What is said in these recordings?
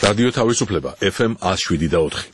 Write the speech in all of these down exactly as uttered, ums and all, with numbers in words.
რადიო თავისუფლება ეფ ემ one oh seven და four.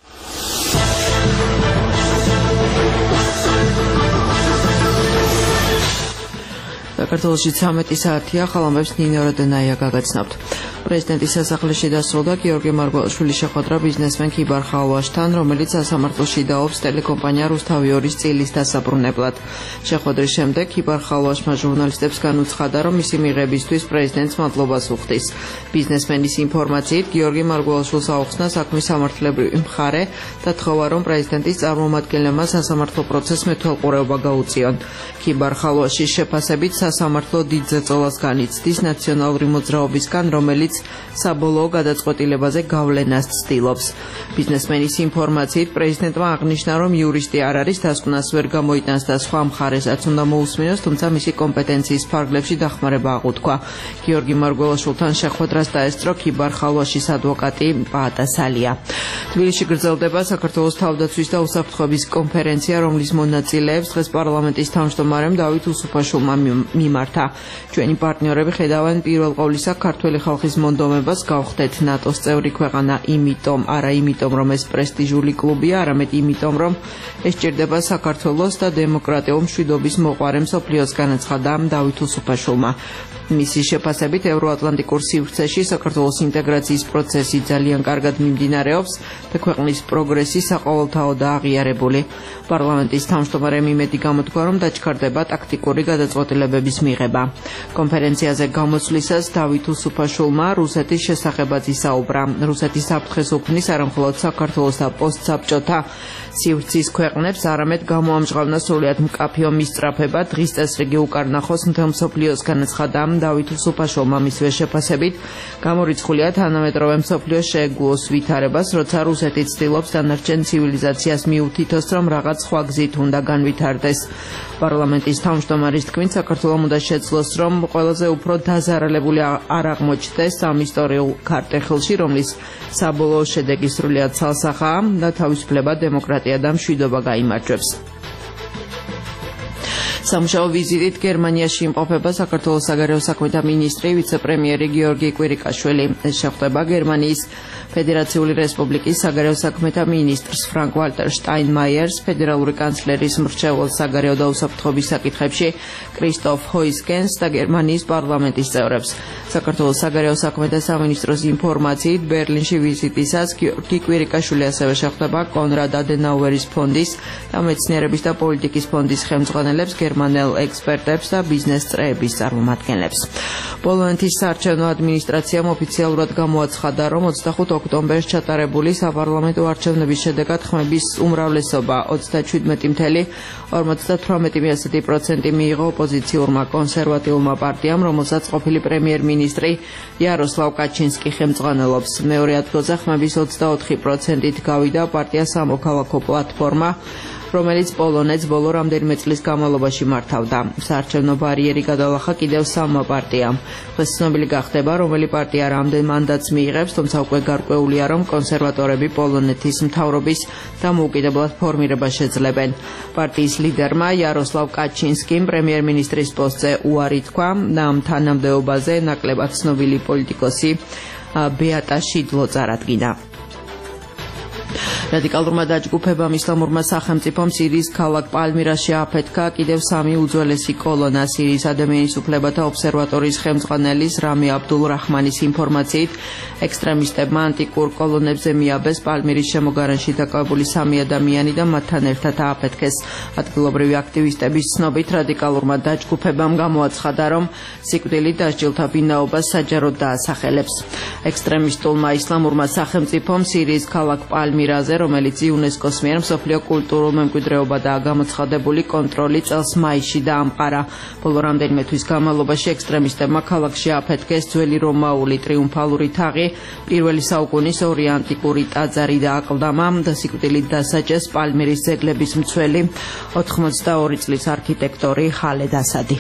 საქართველოში ცამეტი საათია, ხალხებს ნინო როდენაია გაგაცნობთ. პრეზიდენტის სასახლეში დასრულდა გიორგი მარგველაშვილის შეხვედრა ბიზნესმენ ქიბარ ხალვაშთან, რომელიც სასამართლოში დაობს ტელეკომპანია რუსთავი ორის წილის დასაბრუნებლად. შეხვედრის შემდეგ ქიბარ ხალვაშმა ჟურნალისტებს განუცხადა, რომ მისი მიღებისთვის პრეზიდენტს მადლობას უხდის. ბიზნესმენის ინფორმაციით, გიორგი მარგველაშვილს აუხსნა საქმის სამართლებრივი მხარე და თხოვა, რომ პრეზიდენტის წარმომადგენლებმა სასამართლო პროცესს მეთვალყურეობა გაუწიონ. ქიბარ ხალვაშის შეფასებით სასამართლო დიდ ზეწოლას განიცდის ნაციონალური მოძრაობისგან, რომელიც საბოლოო გადაწყვეტილებაზე გავლენას ცდილობს. ბიზნესმენის ინფორმაციით, პრეზიდენტმა აღნიშნა, რომ იურისტი არ არის, დასკვნას ვერ გამოიტანს და სხვა მხარესაც უნდა მოусმინოს, თუმცა მისი კომპეტენციის ფარგლებში დახმარება აღუთქვა. გიორგი მარგველაშვილთან შეხვედრას დაესწრო ქიბარ ხალვაშის ადვოკატი პაატა სალია. თბილისში გრძელდება საქართველოს თავდაცვის და უსაფრთხოების კონფერენცია, რომლის მონაწილეებს დღეს პარლამენტის თავმჯდომარემ დავით უსუფაშვილმა მიმართა. ჩვენი პარტნიორები ხედავენ პირველ ყოვლისა ქართველი ხალხის მონდომებას გავხდეთ ნატოს წევრი ქვეყანა, იმიტომ, არა იმიტომ, რომ ეს პრესტიჟული კლუბია, არამედ იმიტომ, რომ ეს ჭირდება საქართველოს და დემოკრატიულ მშვიდობის მოყვარე მსოფლიოს, განაცხადა დავით უსუფაშვილმა. მისი შეფასებით ევროატლანტიკურ სივრცეში საქართველოს ინტეგრაციის პროცესი ძალიან კარგად მიმდინარეობს და ქვეყნის პროგრესი საყოველთაოდაა აღიარებული. პარლამენტის თავმჯდომარემ იმედი გამოთქვა, რომ დაჩქარდება ტაქტიკური გადაწყვეტილებების მიღება. კონფერენციაზე გამოსვლისას დავით უსუფაშვილმა რუსეთის შესახებაც ისაუბრა. რუსეთი საფრთხეს უქმნის არა მხოლოდ საქართველოს და პოსტსაბჭოთა სივრცის ქვეყნებს, არამედ გამოამჟღავნა სრულიად მკაფე ომის სწრაფება, დღის წესრიგი უკარნახოს მთელ მსოფლიოს, განაცხადა დავით უსუფაშვილმა. მისივე შეფასებით, გამორიცხულია თანამედროვე მსოფლიოს შეეგუოს ვითარებას, როცა რუსეთი ცდილობს დანარჩენ ცივილიზაციას მიუთითოს, რომ რაღაც სხვა გზით უნდა განვითარდეს. პარლამენტის თავმჯდომარის თქმით, საქართველომ უნდა შეძლოს, რომ ყველაზე უფრო დაზარალებული არ აღმოჩნდეს ამ ისტორიულ ქარტეხილში, რომლის საბოლოო შედეგი სრულიად ცალსახაა და თავისუფლება, დემოკრატია და მშვიდობა გაიმარჯვებს. სამუშაო ვიზიტით გერმანიაში იმყოფება საქართველოს საგარეო საქმეთა მინისტრი, ვიცე-პრემიერი გიორგი კვირიკაშვილი. ეს შეხვდება გერმანიის ფედერაციული რესპუბლიკის საგარეო საქმეთა მინისტრს ფრანკ ვალტერ შტაინმაიერს, ფედერალური კანცლერის მრჩეველს საგარეო და უსაფრთხოების საკითხებში კრისტოფ ჰოისკენს და გერმანიის პარლამენტის წევრებს. საქართველოს საგარეო საქმეთა სამინისტროს ინფორმაციით, ბერლინში ვიზიტისას გიორგი კვირიკაშვილი ასევე შეხვდება კონრად ადენაუერის ფონდის და მეცნიერების და პოლიტიკის ფონდის ხელმძღვანელებს, გერმანელ ექსპერტებს და ბიზნეს წრეების წარმომადგენლებს. პოლონეთის საარჩევნო ადმინისტრაციამ ოფიციალურად გამოაცხადა, რომ ოცდახუთ ოქტომბერს ჩატარებული საპარლამენტო არჩევნების შედეგად ხმების უმრავლესობა ოცდაჩვიდმეტი целых ორმოცდათვრამეტი პროცენტი მიიღო ოპოზიციურმა კონსერვატიულმა პარტიამ, რომელსაც ყოფილი პრემიერ-მინისტრი იაროსლავ კაჩინსკი ხელმძღვანელობს. მეორე ადგილზე ხმების ოცდაოთხი პროცენტით გავიდა პარტია სამოქალაქო პლატფორმა, რომელიც პოლონეთს ბოლო რამდენიმე წლის განმავლობაში მართავდა. საარჩევნო ბარიერი გადალახა კიდევ სამმა პარტიამ. დღეს ცნობილი გახდება, რომელი პარტია რამდენ მანდატს მიიღებს, თუმცა უკვე გარკვეულია, რომ კონსერვატორები პოლონეთის მთავრობის დამოუკიდებლად ფორმირებას შეძლებენ. პარტიის ლიდერმა იაროსლავ კაჩინსკიმ პრემიერ-მინისტრის პოსტზე უარი თქვა და ამ თანამდებობაზე ნაკლებად ცნობილი პოლიტიკოსი ბეატა შიდლო წარადგინა. რადიკალურმა დაჯგუფებამ ისლამურმა სახელმწიფომ სირიის ქალაქ პალმირაში აფეთქა კიდევ სამი უძველესი კოლონა. სირიის ადამიანის უფლებათა ობსერვატორის ხელმძღვანელის რამი აბდულ რაჰმანის ინფორმაციით, ექსტრემისტებმა ანტიკურ კოლონებზე მიაბეს პალმირის შემოგარენში დაკავებული სამი ადამიანი და მათთან ერთად ააფეთქეს. ადგილობრივი აქტივისტების ცნობით, რადიკალურმა დაჯგუფებამ გამოაცხადა, რომ სიკვდილით დასჯილთა ვინაობას საჯაროდ დაასახელებს. ექსტრემისტულმა ისლამურმა სახელმწიფომ სირიის ქალაქ პალმირაზე, რომელიც იუნესკოს მიერ მსოფლიო კულტურულ მემკვიდრეობადაა გამოცხადებული, კონტროლი წელს მაისში დაამყარა. ბოლო რამდენიმე თვის განმავლობაში ექსტრემისტებმა ქალაქში აფეთქეს ძველი რომაული ტრიუმფალური თაღი, პირველი საუკუნის ორი ანტიკური ტაძარი და აკლდამა და სიკვდილით დასაჯეს პალმირის ძეგლების მცველი ოთხმოცდაორი წლის არქიტექტორი ხალედ ასადი.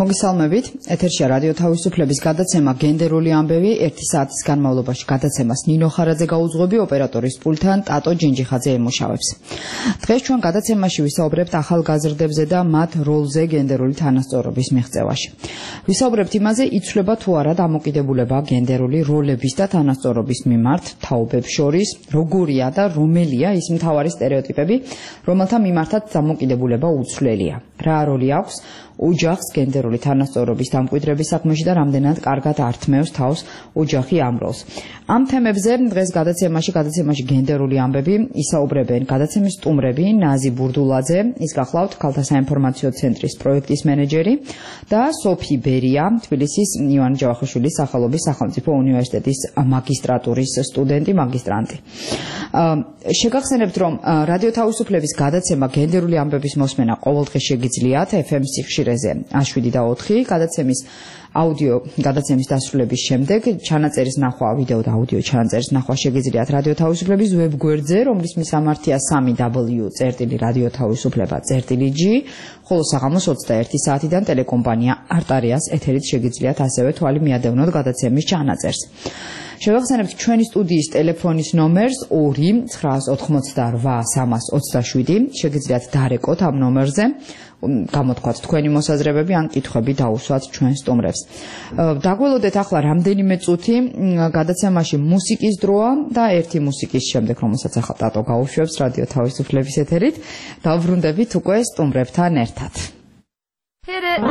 მოგესალმებით. ეთერშია რადიო თავისუფლების გადაცემა გენდერული ამბები. ერთი საათის განმავლობაში გადაცემას ნინო ხარაძე გაუძღვები, ოპერატორის პულტთან ტატო ჯინჯიხაძე ემუშავებს. დღეს ჩვენ გადაცემაში ვისაუბრებთ ახალგაზრდებზე და მათ როლზე გენდერული თანასწორობის მიღწევაში. ვისაუბრებთ იმაზე, იცვლება თუ არა დამოკიდებულება გენდერული როლების და თანასწორობის მიმართ თაობებს შორის, როგორია და რომელია ის მთავარი სტერეოტიპები, რომელთა მიმართაც დამოკიდებულება უცვლელია. რა როლი აქვს ოჯახს გენდერული თანასწორობის დამკვიდრების საქმეში და რამდენად კარგად ართმევს თავს ოჯახი ამ როლს. ამ თემებზე დღეს გადაცემაში გადაცემაში გენდერული ამბები ისაუბრებენ გადაცემის სტუმრები ნაზი ბურდულაძე, ის გახლავთ ქალთა საინფორმაციო ცენტრის პროექტის მენეჯერი და სოფი ბერია, თბილისის ივანე ჯავახიშვილის სახელობის სახელმწიფო უნივერსიტეტის მაგისტრატურის სტუდენტი, მაგისტრანტი. შეგახსენებთ, რომ რადიო თავისუფლების გადაცემა გენდერული ამბების მოსმენა ყოველდღე შეგიძლიათ ეფ ემ სიხშირეზე შვიდი და ოთხი, გადაცემის აუდიო გადაცემის დასრულების შემდეგ ჩანაწერის ნახვა, ვიდეო და აუდიო ჩანაწერის ნახვა შეგიძლიათ რადიო თავისუფლების ვებგვერდზე, რომლის მისამართია სამი დაბლიუ წერტილი რადიო თავისუფლება წერტილი ჯი, ხოლო საღამოს ოცდაერთი საათიდან ტელეკომპანია არტარიას ეთერით შეგიძლიათ ასევე თვალი მიადევნოთ გადაცემის ჩანაწერს. შევახსენებთ ჩვენი სტუდიის ტელეფონის ნომერს ორი ცხრაას ოთხმოცდაორვა სამას ოცდაშვიდი, შეგიძლიათ დარეკოთ ამ ნომერზე, გამოთქვათ თქვენი მოსაზრებები ან კითხვები დაუსვათ ჩვენ სტუმრებს. დაგველოდეთ ახლა რამდენიმე წუთი გადაცემაში მუსიკის დროა და ერთი მუსიკის შემდეგ, რომელსაც ახლა ტატო გაუშვებს რადიო თავისუფლების ეთერით, დავბრუნდებით უკვე სტუმრებთან ერთად. Hit it.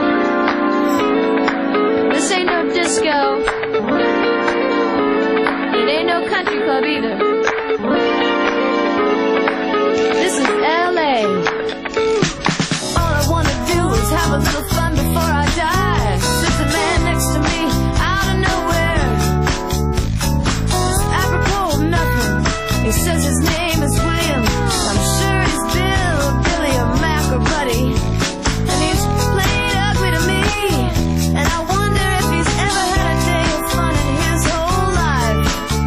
This ain't no disco. It ain't no country club either. This is L A. All I wanna do is have a little fun before I die. Sits a man next to me out of nowhere. Apropos of nothing. He says his name is William. I'm sure he's Bill, Billy, or Mac, or Buddy. And he's played ugly to me. And I wonder if he's ever had a day of fun in his whole life.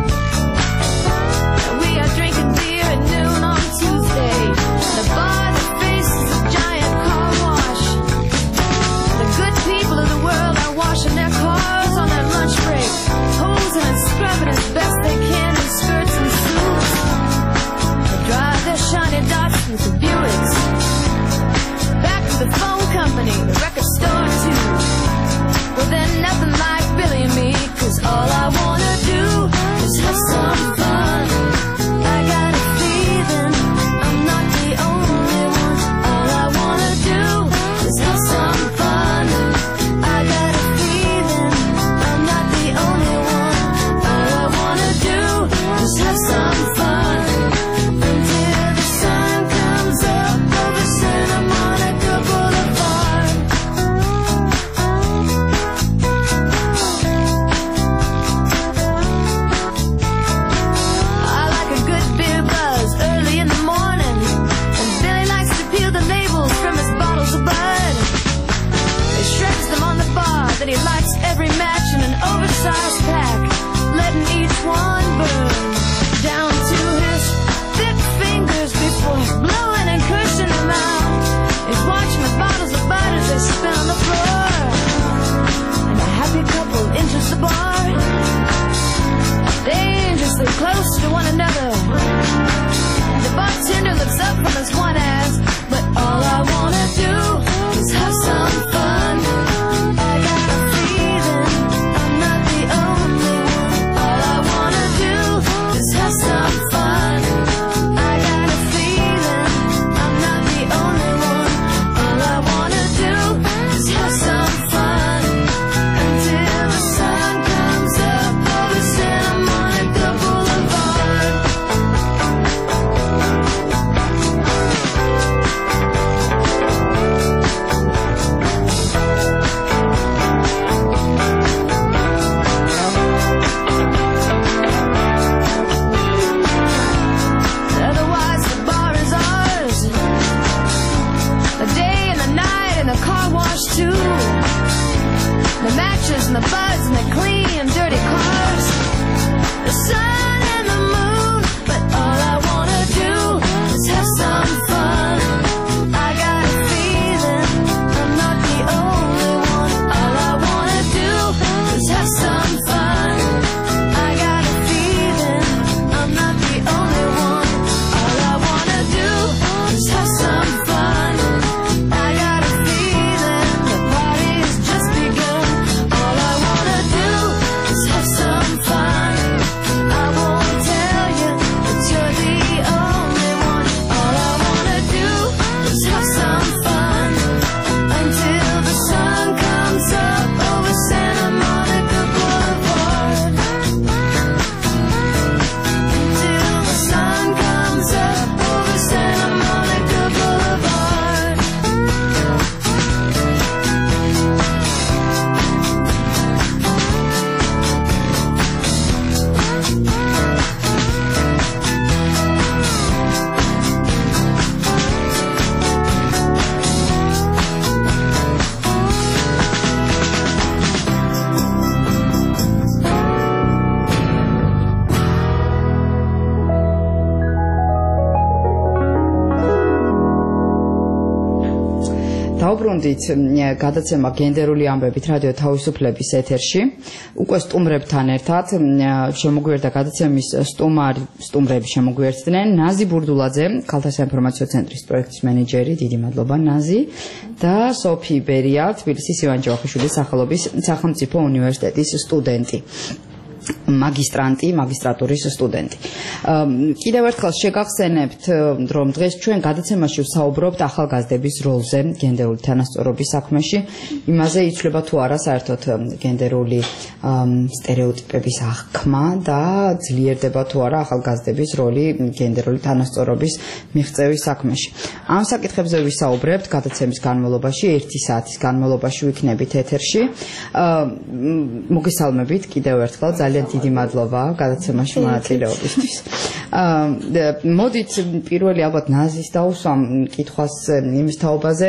And we are drinking beer at noon on Tuesday. The bar that faces a giant car wash. The good people of the world are washing their cars on their lunch break, posing and scrubbing as best they can in skirts and suits. They drive their shiny Datsuns and Buicks back to the phone company, the record store too. Well, they're nothing like Billy and me, 'cause all I wanna do is have some fun. I got a feeling I'm not the only one. All I wanna do is have some fun. I got a feeling I'm not the only one. All I wanna do is have some fun until the sun comes up over Santa Monica Boulevard. I like a good beer buzz early in the morning, and Billy likes to peel the labels from his bottles of Bud. He shreds them on the bar, then he lights every match in an oversized pack, letting each one burn down to his thick fingers before blowing and cursing them out. He's watching the bottles of Bud as they spin on the floor, and a happy couple enters the bar, dangerously close to one another. The bartender looks up from his one ass, but all I wanna do is have some fun. I got a feeling I'm not the only one. All I wanna do is have some fun. I got a feeling I'm not the only one. All I wanna do is have some fun until the sun comes up over Santa Monica Boulevard. დაუბრუნდით გადაცემა გენდერული ამბებით რადიო თავისუფლების ეთერში. უკვე სტუმრებთან ერთად შემოგვიერთდა გადაცემის სტუმარი, სტუმრები შემოგვიერთდნენ ნაზი ბურდულაძე, ქალთა საინფორმაციო ცენტრის პროექტის მენეჯერი, დიდი მადლობა ნაზი და სოფი ბერია, თბილისის ივან ჯავახიშვილის სახელობის სახელმწიფო უნივერსიტეტის სტუდენტი. მაგისტრანტი, მაგისტრატურის სტუდენტი. კიდევ ერთხელ შეგახსენებთ, რომ დღეს ჩვენ გადაცემაში ვსაუბრობთ ახალგაზრდების როლზე გენდერული თანასწორობის საქმეში, იმაზე იცვლება თუ არა საერთოდ გენდერული სტერეოტიპების აღქმა და ძლიერდება თუ არა ახალგაზრდების როლი გენდერული თანასწორობის მიღწევის საქმეში. ამ საკითხებზე ვისაუბრებთ გადაცემის განმავლობაში, ერთი საათის განმავლობაში ვიქნებით ეთერში. მოგესალმებით კიდევ ერთხელ ძალიან დიდი მადლობა გადაცემაში მონაწილეობისთვის. მოდით პირველი ალბათ ნაზის დაუსვამ კითხვას იმის თაობაზე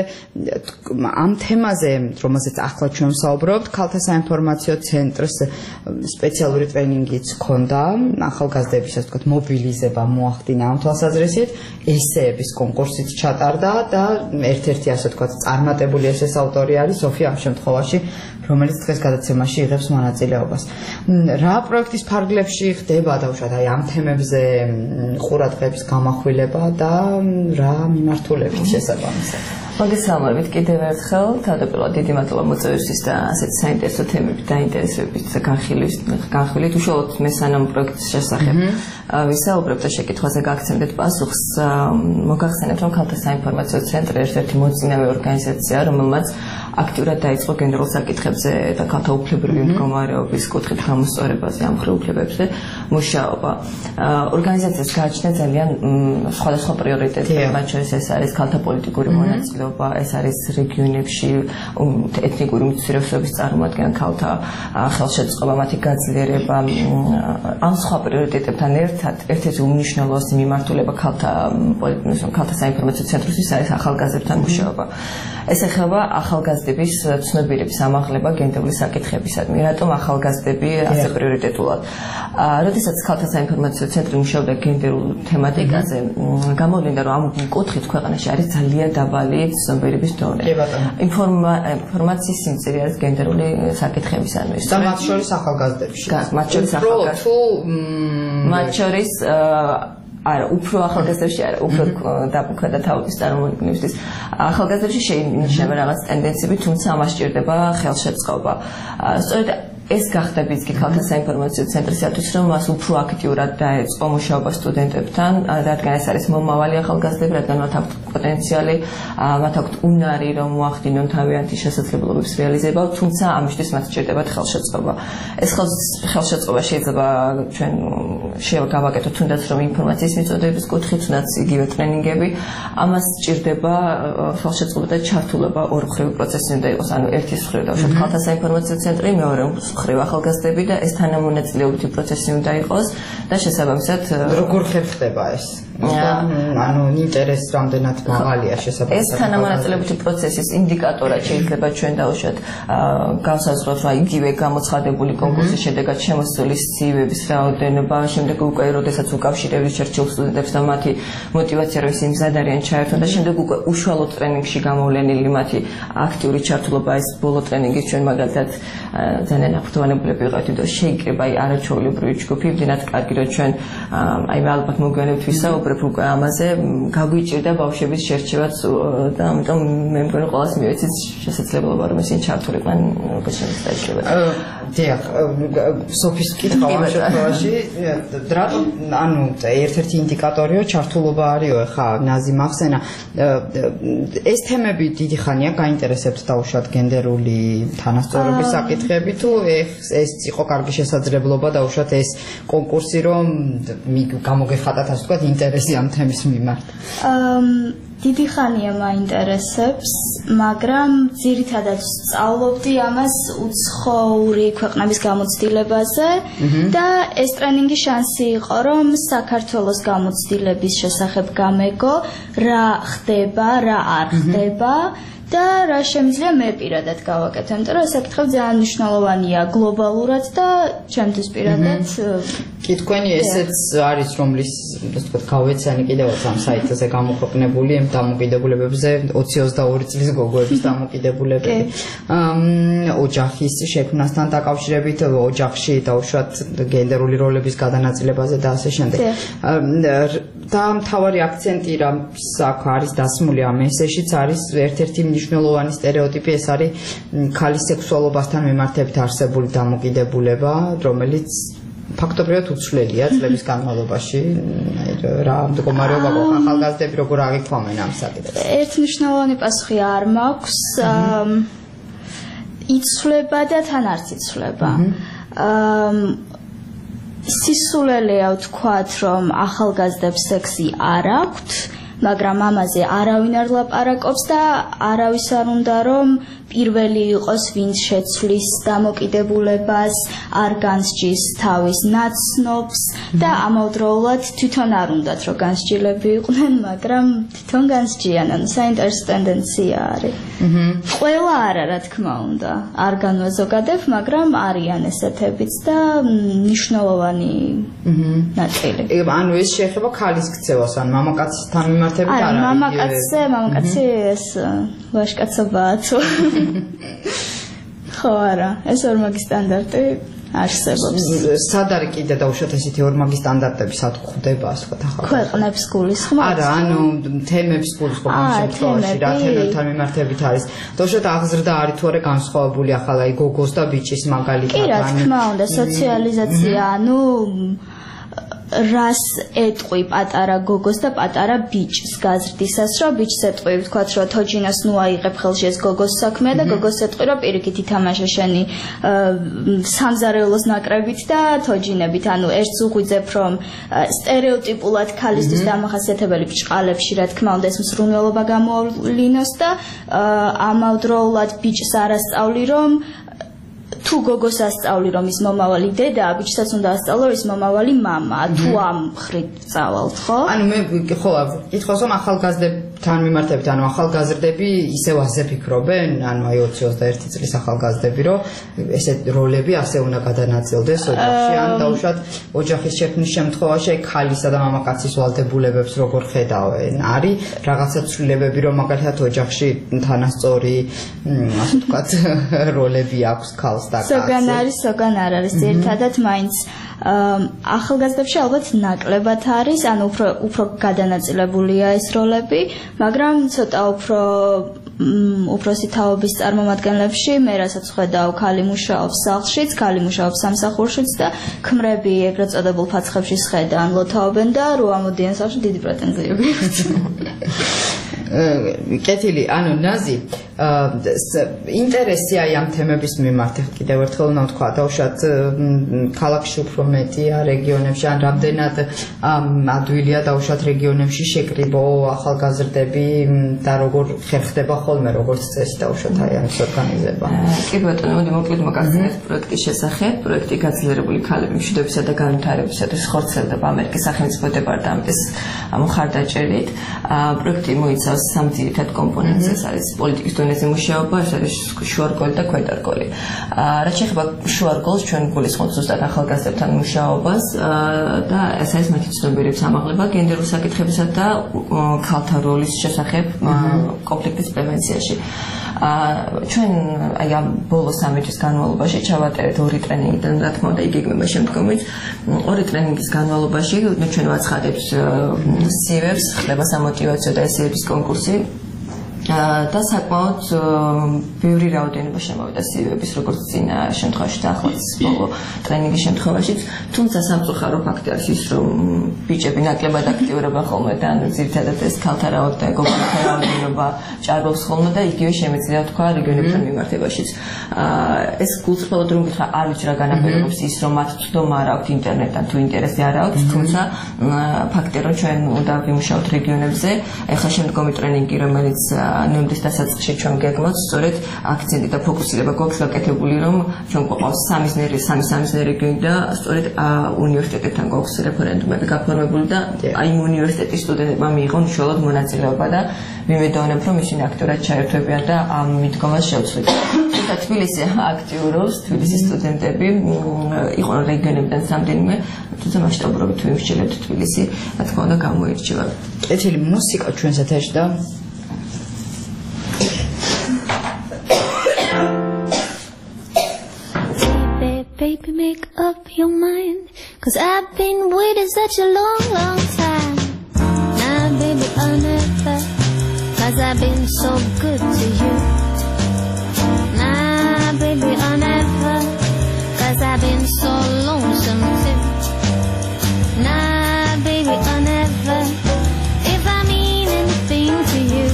ამ თემაზე, რომელზეც ახლა ჩვენ ვსაუბრობთ, ქალთა საინფორმაციო ცენტრს სპეციალური ტრენინგიც ჰქონდა, ახალგაზრდების ასე ვთქვათ მობილიზება მოახდინა ამ თვალსაზრისით, ესეების კონკურსიც ჩატარდა და ერთ-ერთი ასე ვთქვათ წარმატებული ესეს ავტორი არის სოფია ამ შემთხვევაში, რომელიც დღეს გადაცემაში იღებს მონაწილეობას. რა პროექტის ფარგლებში ხდება დაუშვათ აი ამ თემებზე ყურადღების გამახვილება და რა მიმართულებით შესაბამისად. მოგესალმებით კიდევ ერთხელ, თავდაპირველად დიდი მადლობა მოწვევისთვის და ასეთ საინტერესო თემებით დაინტერესებით და განხილვით უშუალოდ მე სანამ პროექტის შესახებ ვისაუბრებ და შეკითხვაზე გაგცემდეთ პასუხს, მოგახსენებთ, რომ ქალთა საინფორმაციო ცენტრი ერთ-ერთი მოწინავე ორგანიზაციაა, რომელმაც აქტიურად დაიწყო გენდერულ საკითხებზე და ქალთა უფლებრივი მდგომარეობის კუთხით გამოსწორებაზე, ამ მხრივ უფლებებზე მუშაობა. ორგანიზაციას გააჩნია ძალიან სხვადასხვა პრიორიტეტები, მათ შორის ეს არის ქალთა პოლიტიკური მონაწილეობა, ეს არის რეგიონებში ეთნიკური უმცირესობების წარმოადგენა, ქალთა ხელშეწყობა, მათი გაძლიერება. ამ სხვა პრიორიტეტებთან ერთად ერთ-ერთი უმნიშვნელოვანესი მიმართულება ქალთა ქალთა საინფორმაციო ცენტრისთვის არის ახალგაზრდებთან მუშაობა. ეს ეხება ახალგაზრდების ცნობიერების ამაღლება გენდერული საკითხებისადმი. რატომ ახალგაზრდები ასე პრიორიტეტულად? როდესაც ქალთა საინფორმაციო ცენტრი მუშაობდა გენდერულ თემატიკაზე, გამოვლინდა, რომ ამ კუთხით ქვეყანაში არის ძალიან დაბალი ცნობიერების დონე. ინფორმაციის სიმწირე არის გენდერული საკითხებისადმი. და მათ შორის ახალგაზრდებში. მათ შორის ახალგაზრდებში. მათ შორის არა, უფრო ახალგაზრდებში არა, უფრო დაუქვეთა თაობის წარმომადგენლებისთვის. ახალგაზრდებში შეინიშნება რაღაც ტენდენციები, თუმცა ამას სჭირდება ხელშეწყობა. სწორედ ეს გახდა ბიძგი ქალთა საინფორმაციო ცენტრისათვის, რომ მას უფრო აქტიურად დაეწყო მუშაობა სტუდენტებთან, რადგან ეს არის მომავალი ახალგაზრდები, რადგან მათ აქვთ პოტენციალი, მათ აქვთ უნარი, რომ მოახდინონ თავიანთი შესაძლებლობების რეალიზება, თუმცა ამისთვის მათ სჭირდებათ ხელშეწყობა. ეს ხელშეწყობა შეიძლება ჩვენ შევაგავაკეთოთ თუნდაც რომ ინფორმაციის მიწოდების კუთხით, თუნდაც იგივე ტრენინგები, ამას სჭირდება ხელშეწყობა და ჩართულობა ორმხრივი პროცესი უნდა იყოს, ანუ ერთის მხრივ დავუშვათ ქალთა საინფორმაციო ცენტრი, მეორე მხრივ ახალგაზრდები და ეს თანამონაწილეობითი პროცესი უნდა იყოს და შესაბამისად როგორ ხერხდება ეს? ანუ ინტერესი რამდენად მაღალია შესაბამისად. ეს თანამონაწილეობითი პროცესის ინდიკატორად შეიძლება ჩვენ დავუშვათ განსაზღვროთ, რომ იგივე გამოცხადებული კონკურსის შედეგად შემოსული სივების რაოდენობა, შემდეგ უკვე როდესაც უკავშირებს შერჩეულ სტუდენტებს და მათი მოტივაცია, რომ ისინი მზად არიან ჩაერთონ და შემდეგ უკვე უშუალო ტრენინგში გამოვლენილი მათი აქტიური ჩართულობა, ეს ბოლო ტრენინგი ჩვენ მაგალითად ძალიან აქტუალურები ვიყავით, იმიტომ შეიძლება აი არაჩვეულებრივი ჯგუფი, იმდენად კარგი, რომ ჩვენ აი ალბათ მოგვიანებით ვისაუბრებ უკვე ამაზე, გაგვიჭირდა ბავშვების შერჩევაც და ამიტომ მე მგონი ყველას მივეცით შესაძლებლობა, რომ ისინი ჩართულიყვნენ როგორც შეიძლება. დიახ, სოფის კითხვა ამ შემთხვევაში, რატომ ანუ ერთ-ერთი ინდიკატორიო ჩართულობა არისო, ხა ნაზი მახსენა, ეს თემები დიდი ხანია გაინტერესებთ დაუშვათ გენდერული თანასწორობის საკითხები თუ ეს იყო კარგი შესაძლებლობა დაუშვათ ეს კონკურსი, რომ გამოგეხატათ ასე ვთქვათ ინტერესი ამ თემის მიმართ? დიდი ხანია მაინტერესებს, მაგრამ ძირითადად სწავლობდი ამას უცხოური ქვეყნების გამოცდილებაზე და ეს ტრენინგი შანსი იყო, რომ საქართველოს გამოცდილების შესახებ გამეგო, რა ხდება, რა არ ხდება და რა შემიძლია მე პირადად გავაკეთო, იმიტომ რომ ეს საკითხი ძალიან მნიშვნელოვანია გლობალურად და ჩემთვის პირადად კი თქვენი ესეც არის რომლის ასე ვთქვათ გავეცანი კიდევაც ამ საიტზე გამოქვეყნებული ამ დამოკიდებულებებზე ოცი ოცდაორი წლის გოგოების დამოკიდებულებები. ოჯახის შექმნასთან დაკავშირებით, ოჯახში დაუშვათ გენდერული როლების გადანაწილებაზე და ასე შემდეგ. და მთავარი აქცენტი რაც აქ არის დასმული ამ ესეშიც არის ერთ-ერთი მნიშვნელოვანი სტერეოტიპი, ეს არის ქალის სექსუალობასთან მიმართებით არსებული დამოკიდებულება, რომელიც ფაქტობრივად უცვლელია წლების განმავლობაში. რა მდგომარეობა გვაქვს ახალგაზრდები როგორ აღიქვამენ ამ საკითხს? ერთი მნიშვნელოვანი პასუხი არ მაქვს. იცვლება და თან არც იცვლება. სისულელეა ვთქვათ, რომ ახალგაზრდებს სექსი არ აქვთ, მაგრამ ამაზე არავინ არ ლაპარაკობს და არავის არ უნდა რომ პირველი იყოს ვინც შეცვლის დამოკიდებულებას, არ განსჯის თავის ნაცნობს და ამავდროულად თვითონ არ უნდათ რომ განსჯილები იყვნენ, მაგრამ თვითონ განსჯიან, ანუ საინტერესო ტენდენცია არის. ყველა არა, რა თქმა უნდა, არ განვაზოგადებ, მაგრამ არიან ესეთებიც და მნიშვნელოვანი ნაწილი. ანუ ეს შეეხება ქალის ქცევას, ან მამაკაცთან მიმართებით არ არის. მამაკაცზე, მამაკაცი ეს ვაჟკაცობაა თუ ხო არა, ეს ორმაგი სტანდარტი არსებობს. სად არის კიდე დაუშვათ ესეთი ორმაგი სტანდარტები, სად ხვდება ასე ვთქვათ ახლა? ქვეყნებს გულისხმობს? არა, ანუ თემების გულისხმობა ამ შემთხვევაში რა თემებთან მიმართებით არის? დაუშვათ აღზრდა არის თუ არა განსხვავებული ახლა აი გოგოს და ბიჭის მაგალითად? კი, რა თქმა უნდა, სოციალიზაცია, ანუ რას ეტყვი პატარა გოგოს და პატარა ბიჭს გაზრდისას, რომ ბიჭს ეტყვი, ვთქვათ, რომ თოჯინას ნუ აიღებ ხელში ეს გოგოს საქმეა და გოგოს ეტყვი, რომ პირიქით ითამაშე შენი სამზარეულოს ნაკრებით და თოჯინებით, ანუ ერთს უღვიძებ, რომ სტერეოტიპულად ქალისთვის დამახასიათებელი ბრჭყალებში, რა თქმა უნდა, ეს მსრუნველობა გამოვლინოს და ამავდროულად ბიჭს არასწავლი, რომ თუ გოგოს ასწავლი, რომ ის მომავალი დედაა, ბიჭსაც უნდა ასწავლო, ის მომავალი მამაა, თუ ამ ხრით წავალთ, ხო? ანუ მე ხო, ითხოვს რომ ახალგაზრდებთან მიმართებით, ანუ ახალგაზრდები ისევ ასე ფიქრობენ, ანუ აი ოცი ოცდაერთი წლის ახალგაზრდები, რომ ესეთ როლები ასე უნდა გადანაწილდეს ოჯახში, ან დაუშვათ ოჯახის შექმნის შემთხვევაში აი ქალისა და მამაკაცის ვალდებულებებს როგორ ხედავენ? არის რაღაცა ცვლილებები, რომ მაგალითად ოჯახში თანასწორი, ასე ვთქვათ, როლები აქვს ქალს? სოგან არის, სოგან არ არის, ერთადად მაინც ახალგაზრდებში ალბათ ნაკლებად არის, ანუ უფრო უფრო გადანაწილებულია ეს როლები, მაგრამ ცოტა უფრო უფროსი თაობის წარმომადგენლებში მე რასაც ხედავ, ქალი მუშაობს სახლშიც, ქალი მუშაობს სამსახურშიც და ქმრები ეგრეთ წოდებულ ფაცხებში სხედან ლოთაობენ და რო ამოდიან სახლში დიდი პრეტენზიები აქვთ. კეთილი, ანუ ნაზი, ინტერესი აი ამ თემების მიმართ კიდევ ერთხელ უნდა ვთქვა, დაუშვათ ქალაქში უფრო მეტია, რეგიონებში ან რამდენად ადვილია დაუშვათ რეგიონებში შეკრიბო ახალგაზრდები და როგორ ხერხდება ხოლმე როგორც წესი დაუშვათ აი ამის ორგანიზება. კი ბატონო, მოდი მოკლედ მოგახსენებთ პროექტის შესახებ. პროექტი გაძლიერებული ქალების მშვიდობისა და განვითარებისათვის ხორციელდება ამერიკის სახელმწიფო დეპარტამენტის მხარდაჭერით. პროექტი მოიცავს სამ ძირითად კომპონენტს, ეს არის პოლიტიკის დონეზე მუშაობა, ეს არის შუარგოლი და ქვედარგოლი. რაც შეეხება შუარგოლს, ჩვენ გულისხმობთ ზუსტად ახალგაზრდებთან მუშაობას და ეს არის მათი ცნობიერების ამაღლება გენდერულ საკითხებსა და ქალთა როლის შესახებ კონფლიქტის პრევენციაში. ჩვენ აი ამ ბოლო სამი წლის განმავლობაში ჩავატარეთ ორი ტრენინგი და რა თქმა უნდა იგეგმება შემდგომიც. ორი ტრენინგის განმავლობაში ჩვენ ვაცხადებთ სივებს, ხდება სამოტივაციო და ესეების კონკურსი. და საკმაოდ ბევრი რაოდენობა შემოვიდა სივების, როგორც წინა შემთხვევაში და ახლაც ბოლო ტრენინგის შემთხვევაშიც, თუმცა სამწუხარო ფაქტი არის ის, რომ ბიჭები ნაკლებად აქტიურობენ ხოლმე და ძირითადად ეს ქალთა რაოდენობა, გოგონთა რაოდენობა ჭარბობს ხოლმე და იგივე შემიძლია თქვა რეგიონებთან მიმართებაშიც. ეს გულწრფელად რომ გითხრა, არ ვიცი რა განაპირობებს ის, რომ მათ ცდომა არ აქვთ ინტერნეტთან თუ ინტერესი არ აქვთ, თუმცა ფაქტია, რომ ჩვენ უნდა ვიმუშაოთ რეგიონებზე. ეხლა შემდგომი ტრენინგი, რომელიც ნოემბრის დასაწყისში ჩვენ გეგმავთ, სწორედ აქცენტი და ფოკუსირება გვაქვს გაკეთებული, რომ ჩვენ გვყავს სამიზნერი, სამი სამიზნერი რეგიონი და სწორედ უნივერსიტეტებთან გვაქვს რეფერენდუმები გაფორმებული და აი იმ უნივერსიტეტის სტუდენტებმა მიიღონ უშუალოდ მონაწილეობა და ვიმედოვნებ, რომ ისინი აქტიურად ჩაერთვებიან და ამ მიდგომას შევცვლით. თბილისი აქტიურობს, თბილისის სტუდენტები, იყო რეგიონებიდან სამდენიმე, თუმცა მასშტაბურობით თუ იმსჯელებთ თბილისი, რა თქმა უნდა გამოირჩევა. კეთილი მუსიკა ჩვენს ეთერში და Baby, make up your mind, 'cause I've been waiting such a long, long time. Nah, baby, I'll never, 'cause I've been so good to you. Nah, baby, I'll never, 'cause I've been so lonesome too. Nah, baby, I'll never, if I mean anything to you.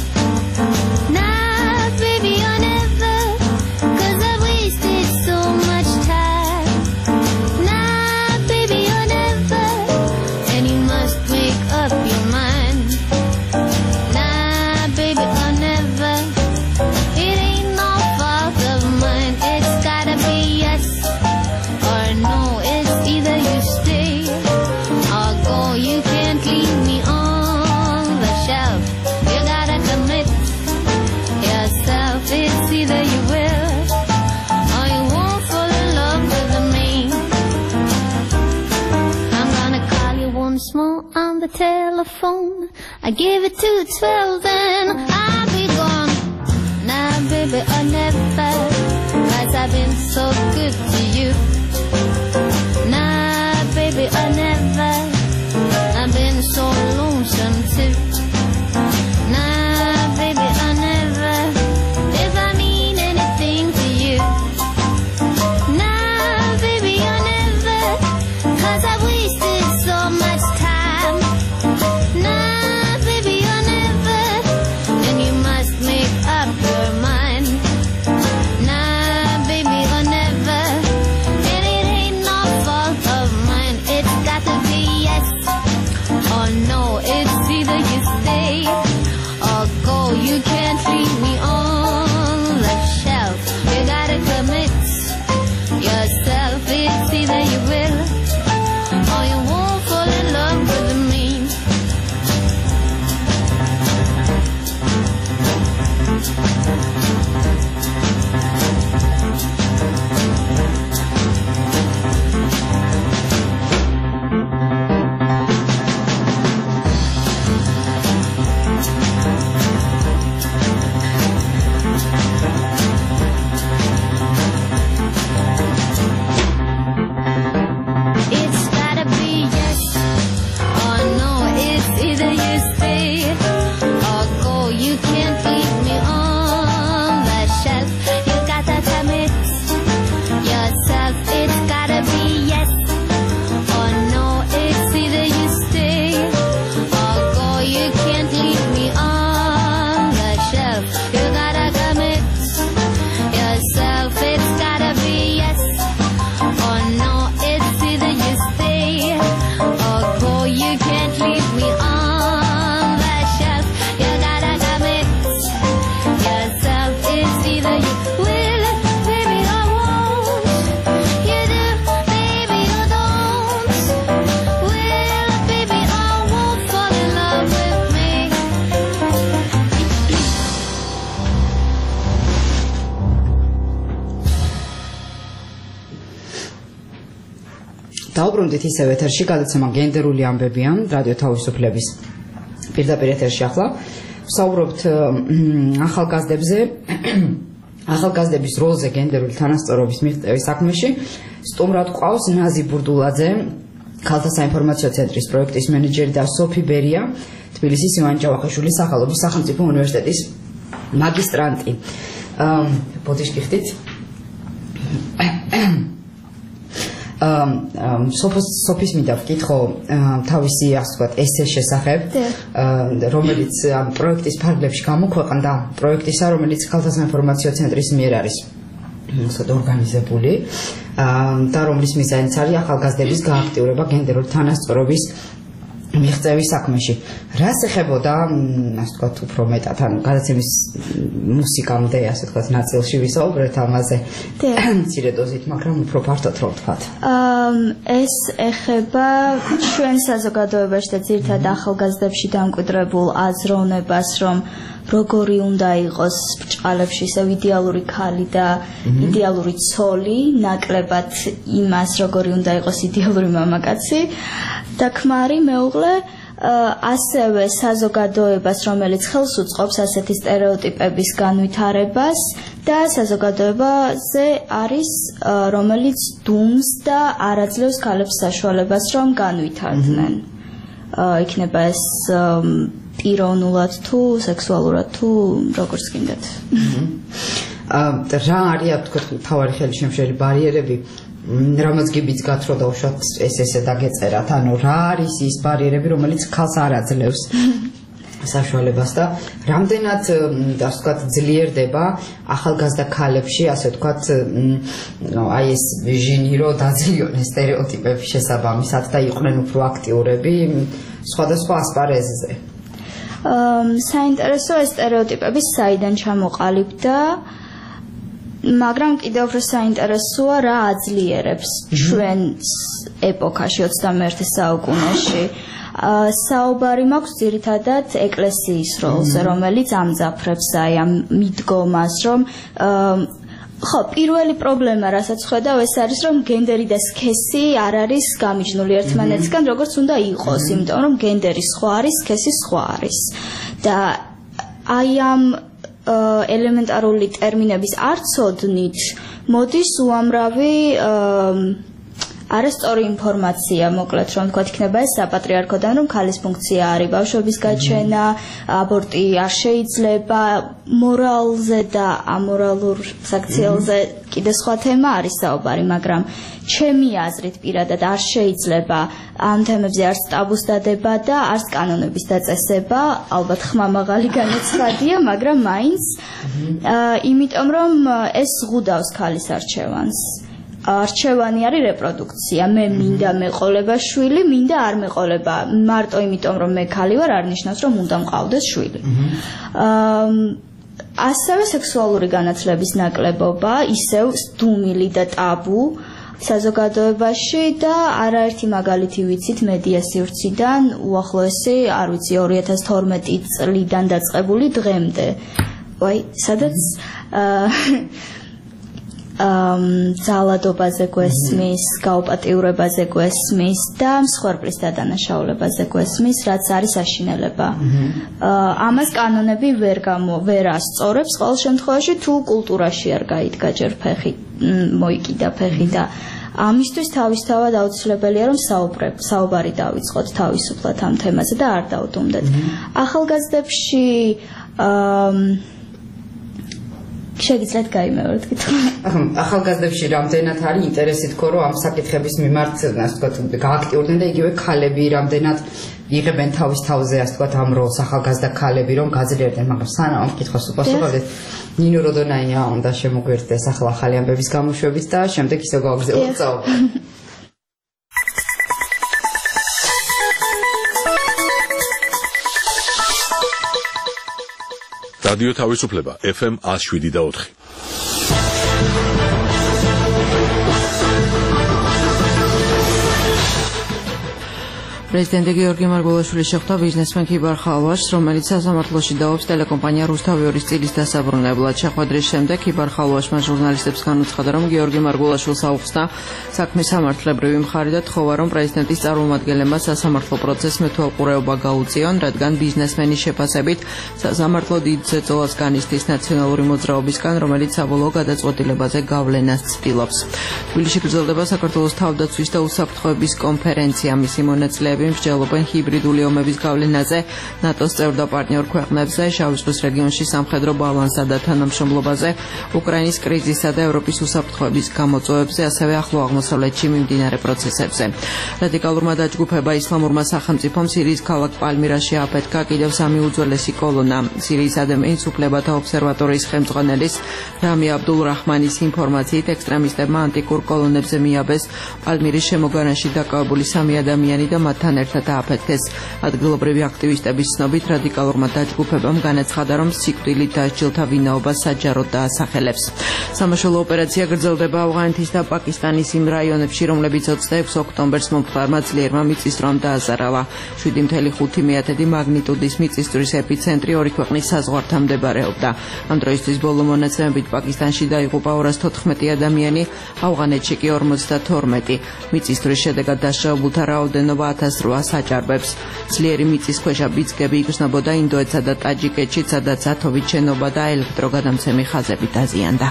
Nah, baby, I'll never, 'cause I wasted so much time. Nah, baby, I'll never, and you must make up your mind. Nah, baby, I'll never, it ain't no fault of mine. It's gotta be yes or no. It's either you stay or go. You can't leave me on the shelf. You gotta commit yourself. It's either you will or you won't fall in love with me. I'm gonna call you once more on the telephone. I give it to twelve, then I'll be gone. Nah, baby, I'll never, 'cause I've been so good to you. Nah, baby, I'll never, I've been so lonesome too. Nah, baby, I'll never, if I mean anything to you. Nah, baby, I'll never, 'cause I wasted so much time. Nah, baby, I'll never, and you must make up your mind. Nah, baby, I'll never, and it ain't no fault of mine. It's got to be yes or no. It's either you stay or go. You can't leave me on the shelf. You gotta commit yourself. It's either you will or you won't fall in love with me. It's gotta be yes or no. It's either you stay or go. You can't leave me on the shelf. You gotta commit yourself. It's gotta be yes or no. It's either you stay or go. You can't leave me on the shelf. You gotta commit yourself. It's gotta be yes or no. It's either you stay or go. You can't leave me on the shelf. You gotta commit yourself. It's either you will, baby, or won't. You do, baby, or don't. Will, baby, or won't fall in love with me. დაუბრუნდით ისევ ეთერში გადაცემა გენდერული ამბებიან რადიო თავისუფლების პირდაპირ ეთერში ახლა ვსაუბრობთ მ, ახალგაზრდებზე ახალგაზრდების როლზე გენდერული თანასწორობის მიღწევის საქმეში. სტუმრად ყავს ნაზი ბურდულაძე, ქალთა საინფორმაციო ცენტრის პროექტის მენეჯერი და სოფი ბერია, თბილისის ივან ჭავახიშვილის სახელობის სახელმწიფო უნივერსიტეტის მაგისტრანტი. აა ბოდიშ გიხდით. სოფის მინდა ვკითხო თავისი ასე ვთქვათ ესეს შესახებ, რომელიც ამ პროექტის ფარგლებში გამოქვეყნდა, პროექტისა, რომელიც ქალთა საინფორმაციო ცენტრის მიერ არის ორგანიზებული და რომლის მიზანიც არის ახალგაზრდების გააქტიურება გენდერული თანასწორობის მიღწევის საქმეში. რას ეხებოდა, ასე ვთქვათ, უფრო მეტად, ანუ გადაცემის მუსიკამდე, ასე ვთქვათ, ნაწილში ვისაუბრეთ ამაზე მცირე დოზით, მაგრამ უფრო ფართოდ რომ ვთქვათ. ეს ეხება ჩვენ საზოგადოებაში და ძირითადად ახალგაზრდებში დამკვიდრებულ აზროვნებას, რომ როგორი უნდა იყოს ბჭყალებში ისევ იდეალური ქალი და იდეალური ცოლი, ნაკლებად იმას, როგორი უნდა იყოს იდეალური მამაკაცი და ქმარი მეუღლე ასევე საზოგადოებას, რომელიც ხელს უწყობს ასეთი სტერეოტიპების განვითარებას და საზოგადოებაზე არის, რომელიც დუმს და არ აძლევს ქალებს საშუალებას, რომ განვითარდნენ. იქნება ეს პიროვნულად თუ სექსუალურად თუ როგორც გინდათ. რა არის თქვა თავარი ხელშემშელი ბარიერები? რამაც გიბიძგათ რომ დავუშვათ ეს ესე დაგეწერათ, ანუ რა არის ის ბარიერები, რომელიც ქალს არ აძლევს საშუალებას და რამდენად ასე ვთქვათ ძლიერდება ახალგაზრდა ქალებში, ასე ვთქვათ, აი ეს ჟინი რო დაძლიონ სტერეოტიპების შესაბამისად და იყვნენ უფრო აქტიურები სხვადასხვა ასპარეზზე. საინტერესო ეს სტერეოტიპები საიდან ჩამოყალიბდა, მაგრამ კიდევ უფრო საინტერესოა რა აძლიერებს ჩვენს ეპოქაში ოცდამეერთე საუკუნეში. საუბარი მაქვს ძირითადად ეკლესიის როლზე, რომელიც ამძაფრებს აი ამ მიდგომას, რომ ხო, პირველი პრობლემა, რასაც ხედავ, ეს არის, რომ გენდერი და სქესი არ არის გამიჯნული ერთმანეთისგან, როგორც უნდა იყოს, იმიტომ რომ გენდერი სხვა არის, სქესი სხვა არის. და აი ამ ელემენტარული ტერმინების არცოდნით მოდის უამრავი არასწორი ინფორმაცია, მოკლედ რომ თქვა, იქნება ეს საპატრიარქოდან, რომ ქალის ფუნქცია არის ბავშვების გაჩენა, აბორტი არ შეიძლება, მორალზე და ამორალურ საქციელზე კიდე სხვა თემა არის საუბარი, მაგრამ ჩემი აზრით პირადად არ შეიძლება ამ თემებზე არც ტაბუს დადება და არც კანონების დაწესება, ალბათ ხმამაღალი განაცხადია, მაგრამ მაინც იმიტომ რომ ეს ზღუდავს ქალის არჩევანს. არჩევანი არის რეპროდუქცია, მე მინდა მეყოლება შვილი, მინდა არ მეყოლება, მარტო იმიტომ რომ მე ქალი ვარ, არ ნიშნავს რომ უნდა მყავდეს შვილი. ასევე სექსუალური განათლების ნაკლებობა, ისევ სტუმილი და ტაბუ საზოგადოებაში და არაერთი მაგალითი ვიცით მედია სივრციდან, უახლოესი, არ ვიცი, ორი ათას თორმეტი წლიდან დაწყებული დღემდე. ვაი, სადაც ძალადობაზე გვესმის, გაუპატიურებაზე გვესმის და მსხვერპლის დადანაშაულებაზე გვესმის, რაც არის აშინელება. ამას კანონები ვერ გამო, ვერ ასწორებს ყოველ შემთხვევაში, თუ კულტურაში არ გაიდგა ჯერ ფეხი, მოიკიდა ფეხი და ამისთვის თავისთავად აუცილებელია რომ საუბარი დავიწყოთ თავისუფლად ამ თემაზე და არ დავდუმდეთ. ახალგაზრდებში შეგიძლიათ გაიმეოროთ კითხვა. ახალგაზრდებში რამდენად არის ინტერესი თქო რომ ამ საკითხების მიმართ, ასე ვთქვათ, გააქტიურდნენ და იგივე ქალები რამდენად იღებენ თავის თავზე, ასე ვთქვათ, ამ როლს ახალგაზრდა ქალები რომ გაძლიერდნენ, მაგრამ სანამ ამ კითხვას უპასუხებდეთ, ნინო როდონაია უნდა შემოგვიერთდეს ახლა ახალი ამბების გამოშვებით და შემდეგ ისევ გავაგზავნოთ საუბარი. რადიო თავისუფლება ეფ ემ ათს შვიდი და ოთხი. პრეზიდენტი გიორგი მარგველაშვილი შეხვდა ბიზნესმენ ქიბარ ხალვაშს, რომელიც სასამართლოში დაობს ტელეკომპანია რუსთავიორის წილის დასაბრუნებლად. შეხვედრის შემდეგ ქიბარ ხალვაშმა ჟურნალისტებს განუცხადა, რომ გიორგი მარგველაშვილს აუხსნა საქმის სამართლებრივი მხარი და თხოვა, რომ პრეზიდენტის წარმომადგენლებმა სასამართლო პროცესს მეთვალყურეობა გაუწიონ, რადგან ბიზნესმენის შეფასებით სასამართლო დიდ ზეწოლას განიცდის ნაციონალური მოძრაობისგან, რომელიც საბოლოო გადაწყვეტილებაზე გავლენას ცდილობს. თბილისში გრძელდება საქართველოს თავდაცვის და უსაფრთხოების კონფერენცია. მისი მონაწილეები მსჯელობენ ჰიბრიდული ომების გავლენაზე ნატოს წევრ და პარტნიორ ქვეყნებზე, შავი ზღვის რეგიონში სამხედრო ბალანსსა და თანამშრომლობაზე, უკრაინის კრიზისსა და ევროპის უსაფრთხოების გამოწვევებზე, ასევე ახლო აღმოსავლეთში მიმდინარე პროცესებზე. რადიკალურმა დაჯგუფება ისლამურმა სახელმწიფომ სირიის ქალაქ პალმირაში აფეთქა კიდევ სამი უძველესი კოლონა. სირიის ადამიანის უფლებათა ობსერვატორიის ხელმძღვანელის რამი აბდულრაჰმანის ინფორმაციით, ექსტრემისტებმა ანტიკურ კოლონებზე მიაბეს პალმირის შემოგარენში დაკავებული სამი ადამიანი და მათთან მკვლელთან ერთად დააფეთქეს. ადგილობრივი აქტივისტების ცნობით რადიკალურმა დაჯგუფებამ განაცხადა, რომ სიკვდილით დასჯილთა ვინაობა საჯაროდ დაასახელებს. სამაშველო ოპერაცია გრძელდება ავღანეთის და პაკისტანის იმ რაიონებში, რომლებიც ოცდაექვსი ოქტომბერს მომხდარმა ძლიერმა მიწისძვრამ დააზარავა. შვიდი კoma ხუთი მაგნიტუდის მიწისძვრის ეპიცენტრი ორი ქვეყნის საზღვართან მდებარეობდა. ამ დროისთვის ბოლო მონაცემებით პაკისტანში დაიღუპა ორას თოთხმეტი ადამიანი, ავღანეთში კი ორმოცდათორმეტი. მიწისძვრის შედეგად დასჯაობულთა რაოდენობა ათას რვას აჭარბებს. ძლიერი მიწისქვეშა ბიძგები იგრძნობოდა ინდოეთსა და ტაჯიკეთში, სადაც ათობით შენობა და ელექტროგადამცემი ხაზები დაზიანდა.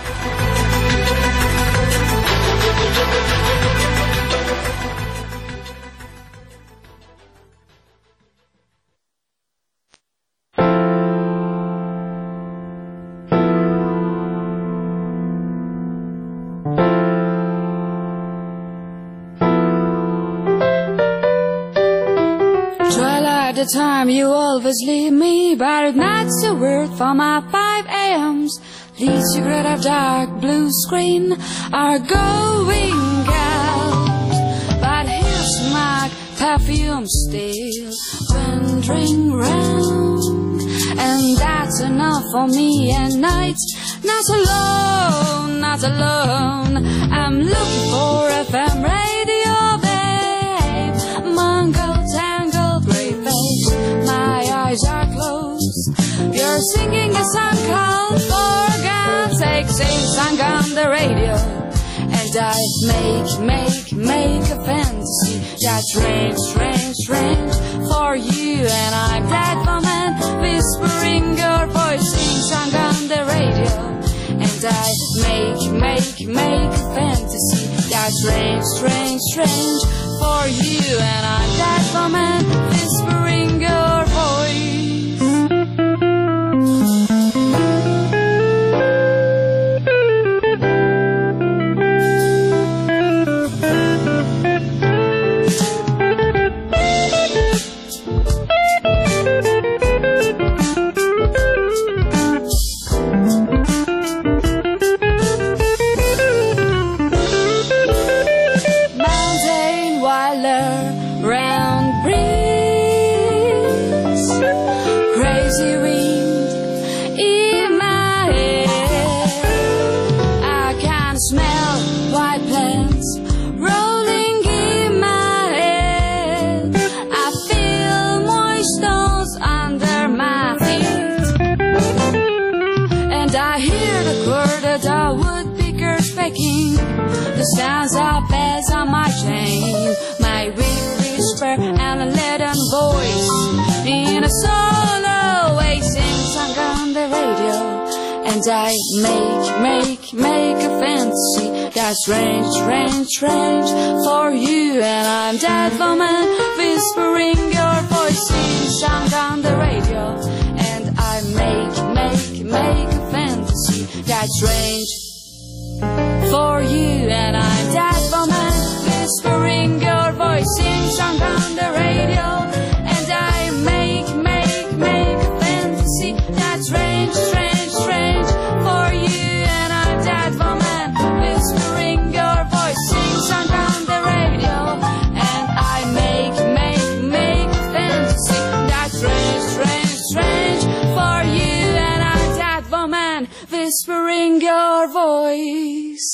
The time you always leave me, but it's not so weird for my five a.m.s. These cigarette of dark blue screen are going out, but here's my perfume still wandering round, and that's enough for me at night. Not alone, not alone. I'm looking for F M radio, babe. Mongol tango. My eyes are closed. You're singing a song called For God's Sake, sing song on the radio. And I make, make, make a fantasy that's strange, strange, strange for you. And I'm that woman whispering your voice, sing song on the radio. And I make, make, make a fantasy that's strange, strange, strange for you. And I'm that woman whispering your voice. The sounds of bells on my chain, my weak whisper and a leaden voice in a solo way, sing song on the radio. And I make, make, make a fantasy that's strange, strange, strange for you. And I'm that woman whispering your voice, sing song on the radio. And I make, make, make a fantasy that's strange for you. And I'm that woman whispering your voice, sing song on the radio. And I make, make, make a fantasy that's strange, strange, strange for you. And I'm that woman whispering your voice, sing song on the radio. And I make, make, make a fantasy that's strange, strange, strange for you. And I'm that woman whispering your voice.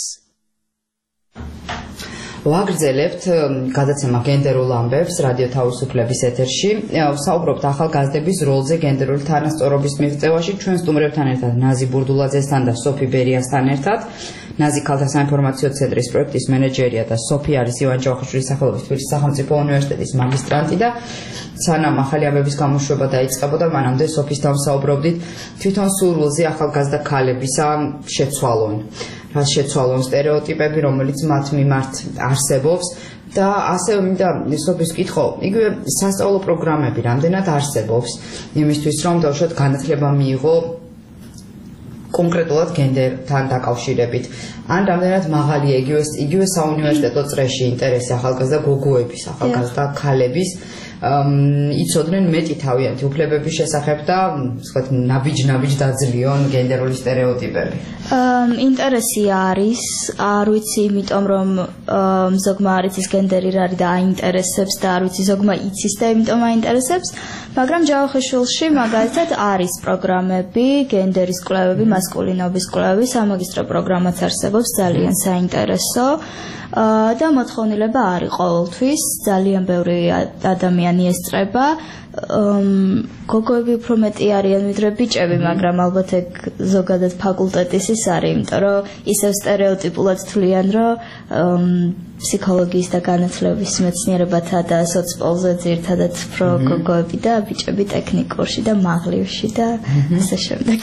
ვაგრძელებთ გადაცემა გენდერულ ამბებს რადიო თავისუფლების ეთერში. საუბრობთ ახალგაზრდების როლზე გენდერული თანასწორობის მიღწევაში ჩვენ სტუმრებთან ერთად ნაზი ბურდულაძესთან და სოფი ბერიასთან ერთად. ნაზი ქალთა საინფორმაციო ცენტრის პროექტის მენეჯერია და სოფი არის ივან ჯავახიშვილის სახელობის თბილისის სახელმწიფო უნივერსიტეტის მაგისტრანტი და სანამ ახალი ამბების გამოშვება დაიწყებოდა, მანამდე სოფისთან ვსაუბრობდით თვითონ სურვილზე ახალგაზრდა ქალებისა შეცვალონ. რაც შეცვალონ სტერეოტიპები, რომელიც მათ მიმართ არსებობს და ასევე მინდა სოფის კითხო, იგივე სასწავლო პროგრამები რამდენად არსებობს იმისთვის, რომ დავუშვათ განათლება მიიღო კონკრეტულად გენდერთან დაკავშირებით. ან რამდენად მაღალია იგივე იგივე საუნივერსიტეტო წრეში ინტერესი ახალგაზრდა გოგოების, ახალგაზრდა ქალების იცოდნენ მეტი თავიანთი უფლებების შესახებ და ვთქვათ ნაბიჯ-ნაბიჯ დაძლიონ გენდერული სტერეოტიპები. ინტერესი არის, არ ვიცი, იმიტომ რომ ზოგმა არ იცის გენდერი რა არის და აინტერესებს და არ ვიცი ზოგმა იცის და იმიტომ აინტერესებს, მაგრამ ჯავახიშვილში მაგალითად არის პროგრამები, გენდერის კვლევები, მასკულინობის კვლევები, სამაგისტრო პროგრამაც არსებობს, ძალიან საინტერესო. და მოთხოვნილება არის ყოველთვის, ძალიან ბევრი ადამიანი ესწრება. გოგოები უფრო მეტი არიან ვიდრე ბიჭები, მაგრამ ალბათ ეგ ზოგადად ფაკულტეტის ის არის, იმიტომ რომ ისევ სტერეოტიპულად თვლიან, რომ ფსიქოლოგიის და განათლების მეცნიერებათა და სოცპოლზე ძირითადად უფრო გოგოები და ბიჭები ტექნიკურში და მაღლივში და ასე შემდეგ.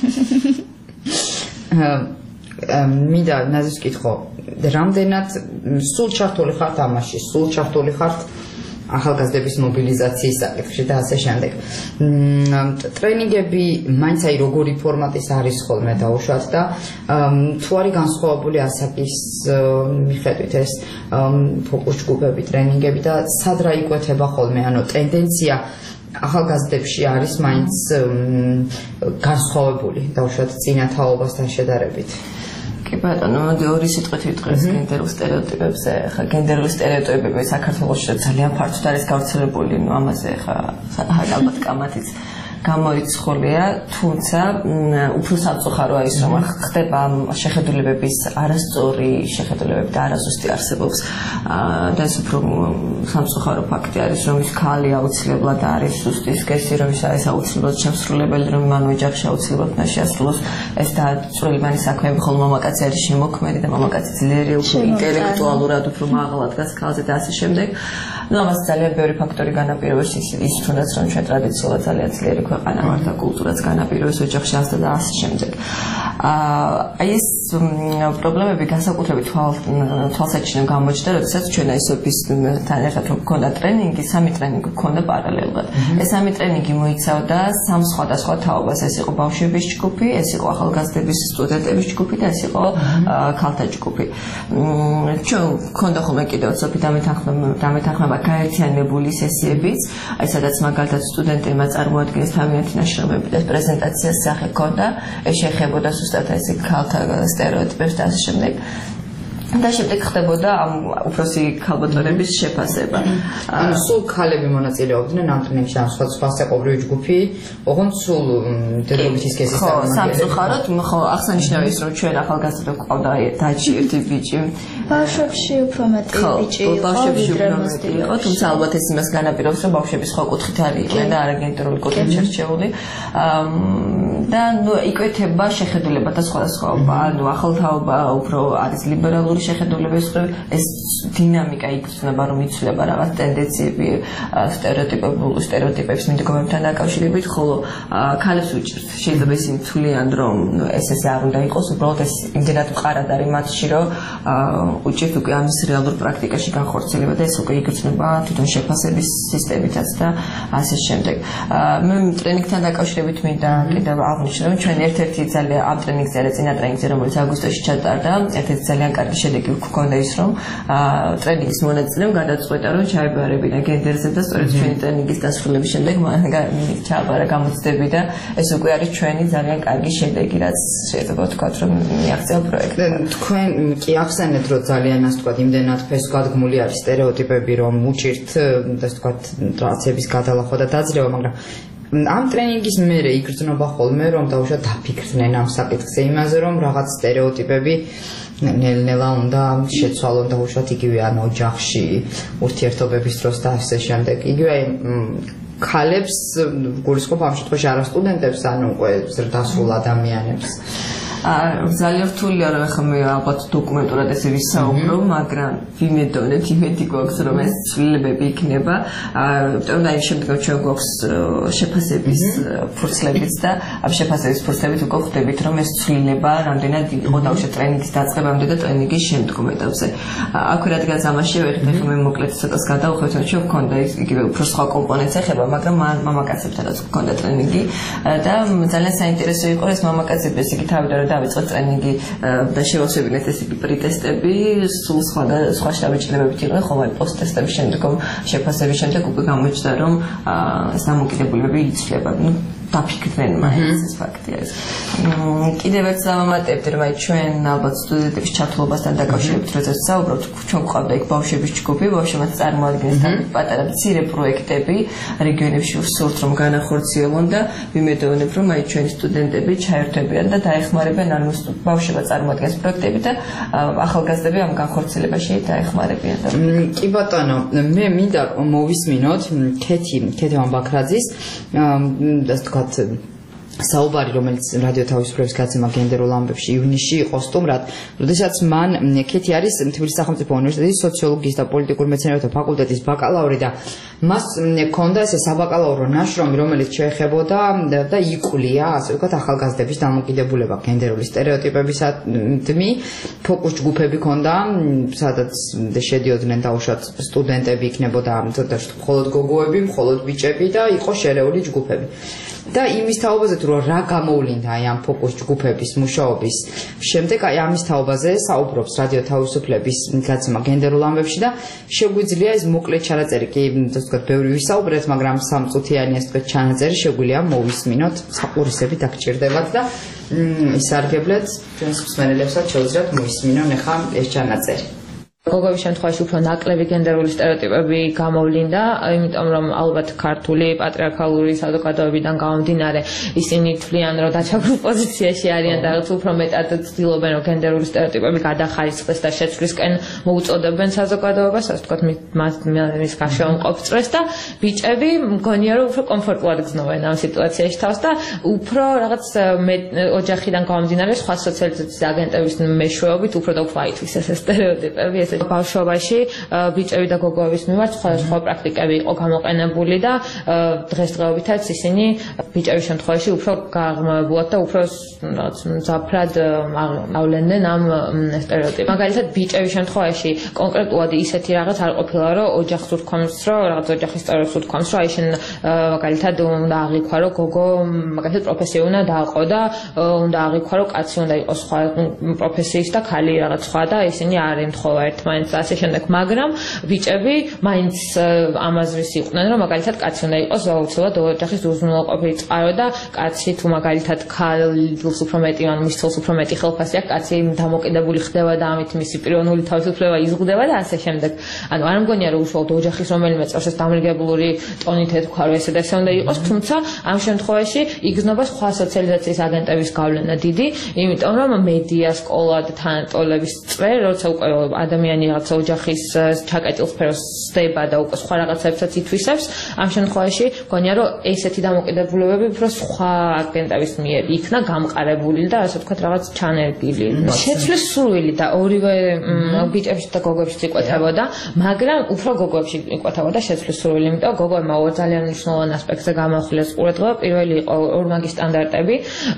მინდა ნაზის კითხო, რამდენად სულ ჩართული ხართ ამაში, სულ ჩართული ხართ ახალგაზრდების მობილიზაციის საკითხში და ასე შემდეგ. ტრენინგები მაინც აი როგორი ფორმატის არის ხოლმე დაუშვათ და თუ არის განსხვავებული ასაკის მიხედვით ეს ფოკუს ჯგუფები, ტრენინგები და სად რა იკვეთება ხოლმე, ანუ ტენდენცია ახალგაზრდებში არის მაინც განსხვავებული დაუშვათ წინა თაობასთან შედარებით. კი ბატონო, მოდი ორი სიტყვით ვიტყვეს გენდერულ სტერეოტიპებზე. ხა გენდერული სტერეოტიპები საქართველოში ძალიან ფართოდ არის გავრცელებული, ნუ ამაზე ხა ალბათ კამათიც გამორიცხულია, თუმცა უფრო სამწუხაროა ის, რომ ხდება შეხედულებების არასწორი შეხედულებები და არაზუსტი არსებობს. და ეს უფრო სამწუხარო ფაქტი არის, რომ ის ქალი აუცილებლად არის ზუსტი სქესი, რომ ის არის აუცილებლად შემსრულებელი, რომ მან ოჯახში აუცილებლად უნდა შეასრულოს ეს დაწყვილებანი საქმეები, ხოლო მამაკაცი არის შემოქმედი და მამაკაცი ძლიერი უფრო ინტელექტუალურად უფრო მაღლა დგას ქალზე და ასე შემდეგ. ნუ ამას ძალიან ბევრი ფაქტორი განაპირობებს, ის თუნდაც რომ ჩვენ ტრადიციულად ძალიან ძლიერი ქვეყანა ვართ და კულტურაც განაპირობებს ოჯახში ასდა და ასე შემდეგ. აი ეს პრობლემები განსაკუთრებით თვალსაჩინო გამოჩნდა, როდესაც ჩვენ აისოფისთან ერთად რომ გქონდა ტრენინგი, სამი ტრენინგი გქონდა პარალელურად. ეს სამი ტრენინგი მოიცავდა სამ სხვადასხვა თაობას. ეს იყო ბავშვების ჯგუფი, ეს იყო ახალგაზრდების სტუდენტების ჯგუფი და ეს იყო ქალთა ჯგუფი. ჩვენ გქონდა ხოლმე კიდევ სოფი დამეთანხმება გაერთიანებული სესიებიც, აი სადაც მაგალითად სტუდენტებმა წარმოადგენს თავიანთი ნაშრომები და პრეზენტაციას სახე ჰქონდა, ეს შეეხებოდა ზუსტად ეს ქალთა სტერეოტიპებს და ასე შემდეგ. და შემდეგ ხდებოდა ამ უფროსი ქალბატონების შეფასება. ანუ სულ ქალები მონაწილეობდნენ ამ ტრენინგში, ან სხვა სხვა საყოველთაო ჯგუფი, ოღონდ სულ დედოფლის სქესის წარმომადგენლები. ხო, სამწუხაროდ, ხო, აღსანიშნავია ის, რომ ჩვენ ახალგაზრდა გვყავდა დაჩი ერთი ბიჭი. ბავშვებში უფრო მეტი ბიჭი იყო, ბავშვებში უფრო მეტი იყო, თუმცა ალბათ ეს იმას განაპირობებს, რომ ბავშვები სხვა კუთხით არიან და არა გენდერული კუთხით შერჩეული. და ნუ იკვეთება შეხედულებათა სხვადასხვაობა, ანუ ახალთაობა უფრო არის ლიბერალური შეხედულების მხრივ, ეს დინამიკა იგრძნობა, რომ იცვლება რაღაც ტენდენციები, სტერეოტიპებულ სტერეოტიპებს მიდგომებთან დაკავშირებით, ხოლო ქალებს უჭირთ. შეიძლება ისინი თვლიან, რომ ეს ესე არ უნდა იყოს, უბრალოდ ეს იმდენად მყარად არის მათში, რომ უჭირთ უკვე ამის რეალურ პრაქტიკაში განხორციელება და ეს უკვე იგრძნობა თვითონ შეფასების სისტემითაც და ასე შემდეგ. მე ტრენინგთან დაკავშირებით მინდა კიდევ აღნიშნო, რომ ჩვენ ერთ-ერთი ძალიან ამ ტრენინგზე და წინა ტრენინგზე, რომელიც აგვისტოში ჩატარდა, ერთ-ერთი ძალიან კარგი შედეგი გვქონდა ის, რომ ტრენინგის მონაწილემ გადაწყვეტა, რომ ჩაებარებინა გენდერზე და სწორედ ჩვენი ტრენინგის დასრულების შემდეგ ჩააბარა გამოცდები და ეს უკვე არის ჩვენი ძალიან კარგი შედეგი, რაც შეიძლება ვთქვათ, რომ მიაღწია პროექტი. თქვენ კი ახსენეთ, რომ ძალიან ასე ვთქვათ, იმდენად ფესვგადგმული არის სტერეოტიპები, რომ უჭირთ ასე ვთქვათ, რაღაცების გადალახვა და დაძლევა, მაგრამ ამ ტრენინგის მერე იგრძნობა ხოლმე, რომ დაუშვათ დაფიქრდნენ ამ საკითხზე, იმაზე, რომ რაღაც სტერეოტიპები ნელ-ნელა უნდა შეცვალონ და უშუალოდ იგივე ან ოჯახში ურთიერთობების დროს და ასე შემდეგ. იგივე ქალებს გულისხმობ ამ შემთხვევაში არა სტუდენტებს, ანუ უკვე ზრდასრულ ადამიანებს. ძალიან რთულია რომ ახლა მე ალბათ დოკუმენტურად ესე ვისაუბრო, მაგრამ ვიმედოვნებთ, იმედი გვაქვს რომ ეს ცვლილებები იქნება. იმიტომ რომ აი შემდგომ ჩვენ გვაქვს შეფასების ფურცლებიც და ამ შეფასების ფურცლებით უკვე ხვდებით რომ ეს ცვლილება რამდენად იყო დაუშვათ ტრენინგის დაწყებამდე და ტრენინგის შემდგომ ეტაპზე. აქვე რადგან ამაში ვერხ ახლა მე მოკლედ ცოტას გადავხვევთ რომ ჩვენ გვქონდა იგივე უფრო სხვა კომპონენტს ეხება, მაგრამ მამაკაცებთანაც გვქონდა ტრენინგი და ძალიან საინტერესო იყო ეს მამაკაცები ესე იგი თავიდან რომ დავიწყოთ ტრენინგი და შევასწავლეთ ეს იგი პრიტესტები, სულ სხვა სხვა შტაბიჭლებებით იყო, ხომ აი პოსტ-ტესტების შემდგომ შეფასების შემდეგ უკვე გამოჩნდა რომ ეს დამოკიდებულებები იცვლება. დაფიქრდნენ მაინც ეს ფაქტი არის. კიდევ ერთ დავამატებთ რომ აი ჩვენ ალბათ სტუდენტების ჩათვლობასთან დაკავშირებით როდესაც საუბრობთ, ჩვენ გვყავდა იქ ბავშვების ჯგუფი, ბავშვებიც წარმოადგენს პატარა მცირე პროექტები რეგიონებში ვსურთ რომ განახორციელონ და ვიმედოვნებ რომ აი ჩვენი სტუდენტები ჩაერთვებიან და დაეხმარებიან ანუ ბავშვება წარმოადგენს პროექტები და ახალგაზრდები ამ განხორციელებაში დაეხმარებიან. კი ბატონო, მე მინდა მოვისმინოთ ქეთი ქეთევან ბაქრაძის და საუბარი, რომელიც რადიო თავისუფლების გაცემა გენდერულ ამბებში ივნისში იყო სტუმრად, როდესაც მან ქეთი არის თბილისის სახელმწიფო უნივერსიტეტის სოციოლოგიის და პოლიტიკურ მეცნიერებათა ფაკულტეტის ბაკალავრი და მას ჰქონდა ესე საბაკალავრო ნაშრომი, რომელიც შეეხებოდა და იკვლია, ასე ვთქვათ, ახალგაზრდების დამოკიდებულება გენდერული სტერეოტიპებისადმი, ფოკუს ჯგუფები ჰქონდა, სადაც შედიოდნენ დაუშვათ სტუდენტები, იქნებოდა მხოლოდ გოგოები, მხოლოდ ბიჭები და იყო შერეული ჯგუფები. და იმის თაობაზე თუ რა გამოვლინდა აი ამ ფოკუს ჯგუფების მუშაობის შემდეგ აი ამის თაობაზე საუბრობს რადიო თავისუფლების გაცემა გენდერულ ამბებში და შეგვიძლია ეს მოკლე ჩანაწერი კი ასე ვთქვათ ბევრი ვისაუბრეთ, მაგრამ სამწუთიანი ასე ვთქვათ ჩანაწერი შეგვიძლია მოვისმინოთ, საყურისები დაგჭირდებათ და ისარგებლეთ ჩვენს მსმენელებსაც შეუძლიათ მოისმინონ ახლა ეს ჩანაწერი. გოგოების შემთხვევაში უფრო ნაკლები გენდერული სტერეოტიპები გამოვლინდა, იმიტომ რომ ალბათ ქართული პატრიარქალური საზოგადოებიდან გამომდინარე ისინი თვლიან, რომ დაჩაგრულ პოზიციაში არიან და რაღაც უფრო მეტად ცდილობენ, რომ გენდერული სტერეოტიპები გადახარისხდეს და შეცვლისკენ მოუწოდებენ საზოგადოებას, ასე ვთქვათ, მის გაშეომყოფ წრეს და ბიჭები მგონია, რომ უფრო კომფორტულად გრძნობენ ამ სიტუაციაში თავს და უფრო რაღაც ოჯახიდან გამომდინარე სხვა სოციალიზაციის აგენტების მეშვეობით უფრო და უფრო აითვის ეს სტერეოტიპები. ბავშვობაში ბიჭები და გოგოების მიმართ სხვადასხვა პრაქტიკები იყო გამოყენებული და დღესდღეობითაც ისინი ბიჭების შემთხვევაში უფრო გაღრმავებულად და უფრო რაღაც მძაფრად ავლენდნენ ამ სტერეოტიპებს. მაგალითად ბიჭების შემთხვევაში კონკრეტულად ისეთი რაღაც არ ყოფილა, რომ ოჯახს უთქვამს, რომ რაღაც ოჯახის წევრებს უთქვამს, რომ აი შენ მაგალითად უნდა აღიქვა, რომ გოგო მაგალითად პროფესია უნდა დააყო და უნდა აღიქვა, რომ კაცი უნდა იყოს სხვა პროფესიის და khali რაღაც სხვა და ისინი არ ემთხოვა ერთმანეთს ასე შემდეგ, მაგრამ ბიჭები მაინც ამაზრის იყვნენ, რომ მაგალითად კაცი უნდა იყოს აუცილებლად ოჯახის უზრუნველყოფილი წყარო და კაცი თუ მაგალითად ქალს უფრო მეტი ან მის თავს უფრო მეტი ხელფასი აქვს, კაცი დამოკიდებული ხდება და ამით მისი პიროვნული თავისუფლება იზღუდება და ასე შემდეგ. ანუ არ მგონია რომ უშუალოდ ოჯახის რომელიმე წევრს ეს დამრიგებლური ტონით ეთქვა, რომ ესე და ესე უნდა იყოს, თუმცა ამ შემთხვევაში იგრძნობა სხვა სოციალიზაციის აგენტების გავლენა დიდი, იმიტომ რომ მედია, სკოლა და თანატოლების წრე, როცა უკვე ადამიანი რაღაც ოჯახის ჩაკეტილ სფეროს ხდება და უკვე სხვა რაღაცებსაც ითვისებს, ამ შემთხვევაში მგონია რომ ესეთი დამოკიდებულებები უფრო სხვა აგენტების მიერ იქნა გამყარებული და ასე ვთქვათ რაღაც ჩანერგილი. შეცვლის სურვილი და ორივე ბიჭებში და გოგოებში იკვეთებოდა, მაგრამ უფრო გოგოებში იკვეთებოდა შეცვლის სურვილი, იმიტომ რომ გოგოებმა ძალიან მნიშვნელოვან ასპექტზე გამახვილეს ყურადღება. პირველი იყო ორმაგი სტანდარტები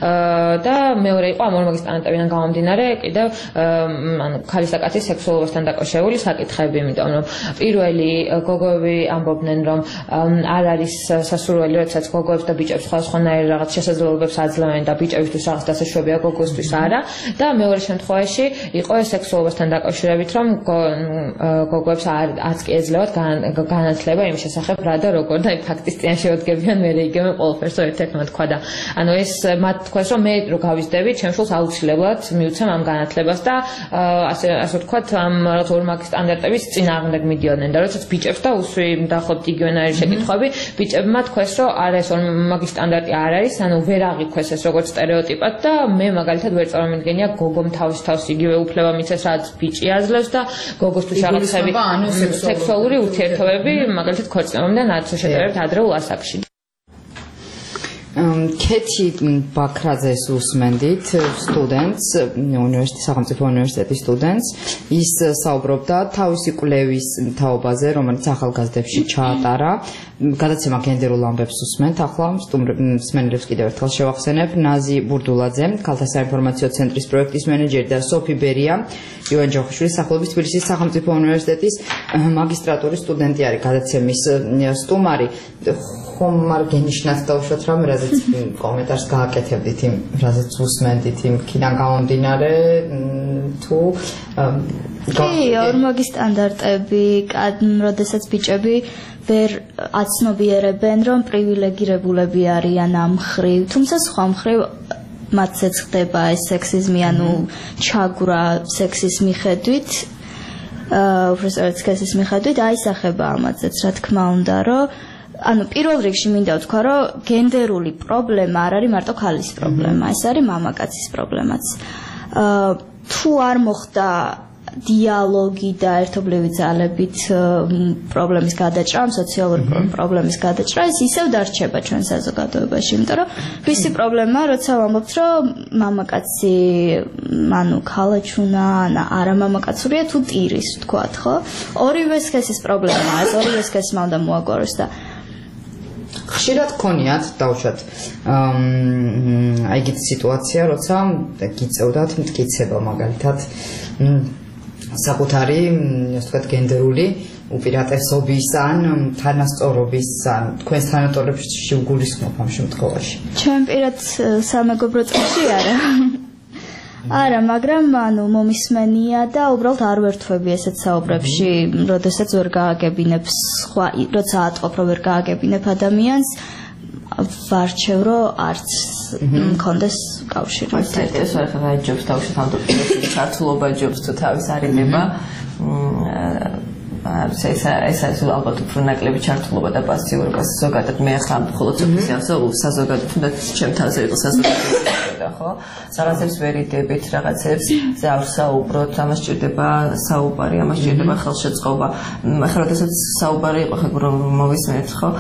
და მეორე იყო ამ ორმაგი სტანდარტებიდან გამომდინარე კიდევ ანუ ქალის და კაცის სექსუალობასთან დაკავშირებული საკითხები, იმიტომ რომ პირველი გოგოები ამბობდნენ, რომ არ არის სასურველი, როდესაც გოგოებს და ბიჭებს სხვადასხვანაირ რაღაც შესაძლებლობებს აძლევენ და ბიჭებისთვის რაღაც დასაშვებია, გოგოსთვის არა და მეორე შემთხვევაში იყო ეს სექსუალობასთან დაკავშირებით, რომ გოგოებს არც კი ეძლევათ განათლება იმ შესახებ რა და როგორ და ფაქტის წინ შეუდგებიან მე იგივე ყველაფერს ერთ-ერთმა თქვა და ანუ ეს მათ თქვეს, რომ მე რო გავიზრდები, ჩემ შულს აუცილებლად მიუცემ ამ განათლებას და ასე ასე ვთქვათ ამ რაღაც ორმაგი სტანდარტების წინააღმდეგ მიდიოდნენ და როდესაც ბიჭებს და უსვი დაახლოებით იგივენაირი შეკითხვები, ბიჭებმა თქვეს, რომ არა ეს ორმაგი სტანდარტი არ არის, ანუ ვერ აღიქვეს ეს როგორც სტერეოტიპად და მე მაგალითად ვერ წარმოვიდგენია გოგომ თავის თავს იგივე უფლება მიცეს, რაც ბიჭი აძლევს და გოგოსთვის რაღაცები სექსუალური ურთიერთობები მაგალითად ქორწინებამდე ან არც შედარებით ადრეულ ასაკში. ქეთი ბაქრაძეს უსმენდით, სტუდენტს, უნივერსიტეტის სახელმწიფო უნივერსიტეტის სტუდენტს, ის საუბრობდა თავისი კვლევის თაობაზე, რომელიც ახალგაზრდებში ჩაატარა. გადაცემა გენდერულ ამბებს უსმენთ, ახლა მსმენელებს კიდევ ერთხელ შევახსენებ, ნაზი ბურდულაძე, ქალთა საინფორმაციო ცენტრის პროექტის მენეჯერი და სოფი ბერია, ივან ჯოხიშვილის სახელობის თბილისის სახელმწიფო უნივერსიტეტის მაგისტრატურის სტუდენტი არის გადაცემის სტუმარი. ხომ არ გენიშნათ დავუშვათ რამე, რაზეც კომენტარს გააკეთებდით იმ, რაზეც უსმენდით იმ ქიდან გამომდინარე თუ კი, ორმოგი სტანდარტები, როდესაც ბიჭები ვერ აცნობიერებენ, რომ პრივილეგირებულები არიან ამ მხრივ, თუმცა სხვა მხრივ მათზეც ხდება ეს სექსიზმი, ანუ ჩაგვრა სექსის მიხედვით, უბრალოდ სექსის მიხედვით აისახება ამათზეც, რა თქმა უნდა, რომ ანუ პირველ რიგში მინდა ვთქვა, რომ გენდერული პრობლემა არ არის მარტო ქალის პრობლემა, ეს არის მამაკაცის პრობლემაც. თუ არ მოხდა დიალოგი და ერთობლივი ძალებით პრობლემის გადაჭრა, სოციალური პრობლემის გადაჭრა, ეს ისევ დარჩება ჩვენ საზოგადოებაში, იმიტომ რომ ვისი პრობლემაა, როცა ვამბობთ, რომ მამაკაცი, ანუ ქალაჩუნა, არა მამაკაცურია თუ ტირის, ვთქვათ, ხო? ორივე სქესის პრობლემაა, ეს ორივე სქესმა უნდა მოაგვაროს და ხშირად გქონიათ დავუშვათ აი ეგეთი სიტუაცია, როცა გიწევდათ მტკიცება მაგალითად საკუთარი, ასე ვთქვათ, გენდერული უპირატესობის ან თანასწორობის ან თქვენს თანატოლებში უგულისხმობ ამ შემთხვევაში. ჩვენ პირად სამეგობრო წრეში არა. არა, მაგრამ ანუ მომისმენია და უბრალოდ არ ვერთვები ესეთ საუბრებში, როდესაც ვერ გააგებინებ სხვა, როცა ატყობ, რომ ვერ გააგებინებ ადამიანს, ვარჩევ, რომ არც მქონდეს კავშირი. ეს ახლა ჯობს თავში თანდაყოლში ჩართულობა ჯობს თუ თავის არინება. ეს ეს ეს ალბათ უფრო ნაკლები ჩართულობა და პასიურობა ზოგადად მე ახლა მხოლოდ სოფიციალურ საზოგადოებრივ თუნდაც ჩემ თავზე იყო საზოგადოებრივი ხო? რაღაცებს ვერ იდებით, რაღაცებს ზარ საუბრობთ, ამას ჭირდება საუბარი, ამას ჭირდება ხელშეწყობა. ახლა როდესაც საუბარი იყო ხა რომ მოვისმენთ ხო?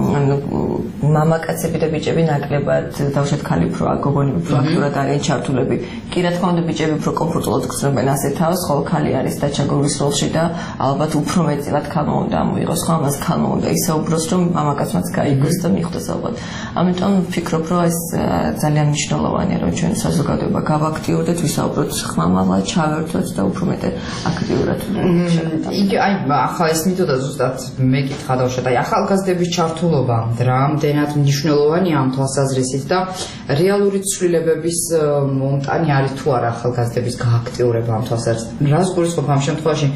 მამაკაცები და ბიჭები ნაკლებად დავშეთ ქალი უფრო გოგონი უფრო აქტიურად არიან ჩართულები. კი რა თქმა უნდა ბიჭები უფრო კომფორტულად გრძნობენ ასეთ თავს, ხოლო ქალი არის დაჩაგრვის როლში და ალბათ უფრო მეტად ქალმა უნდა მოიღოს ხო? ამას ქალმა უნდა ისაუბროს რომ მამაკაცმაც გაიგოს და მიხვდეს ალბათ. ამიტომ ვფიქრობ რომ ეს ძალიან მნიშვნელოვანია რომ ჩვენ საზოგადოება გავაქტიურდეთ, ვისაუბროთ ხმამაღლა, ჩავერთვათ და უფრო მეტად აქტიურად. იგი აი ახლა ეს მითოდა ზუსტად მეკითხა დავუშვათ აი ახალგაზრდების ჩართულობა რამდენად მნიშვნელოვანია ამ თვალსაზრისით და რეალური ცვლილებების მომტანი არის თუ არა ახალგაზრდების გააქტიურება ამ თვალსაზრისით. რას გულისხმობ ამ შემთხვევაში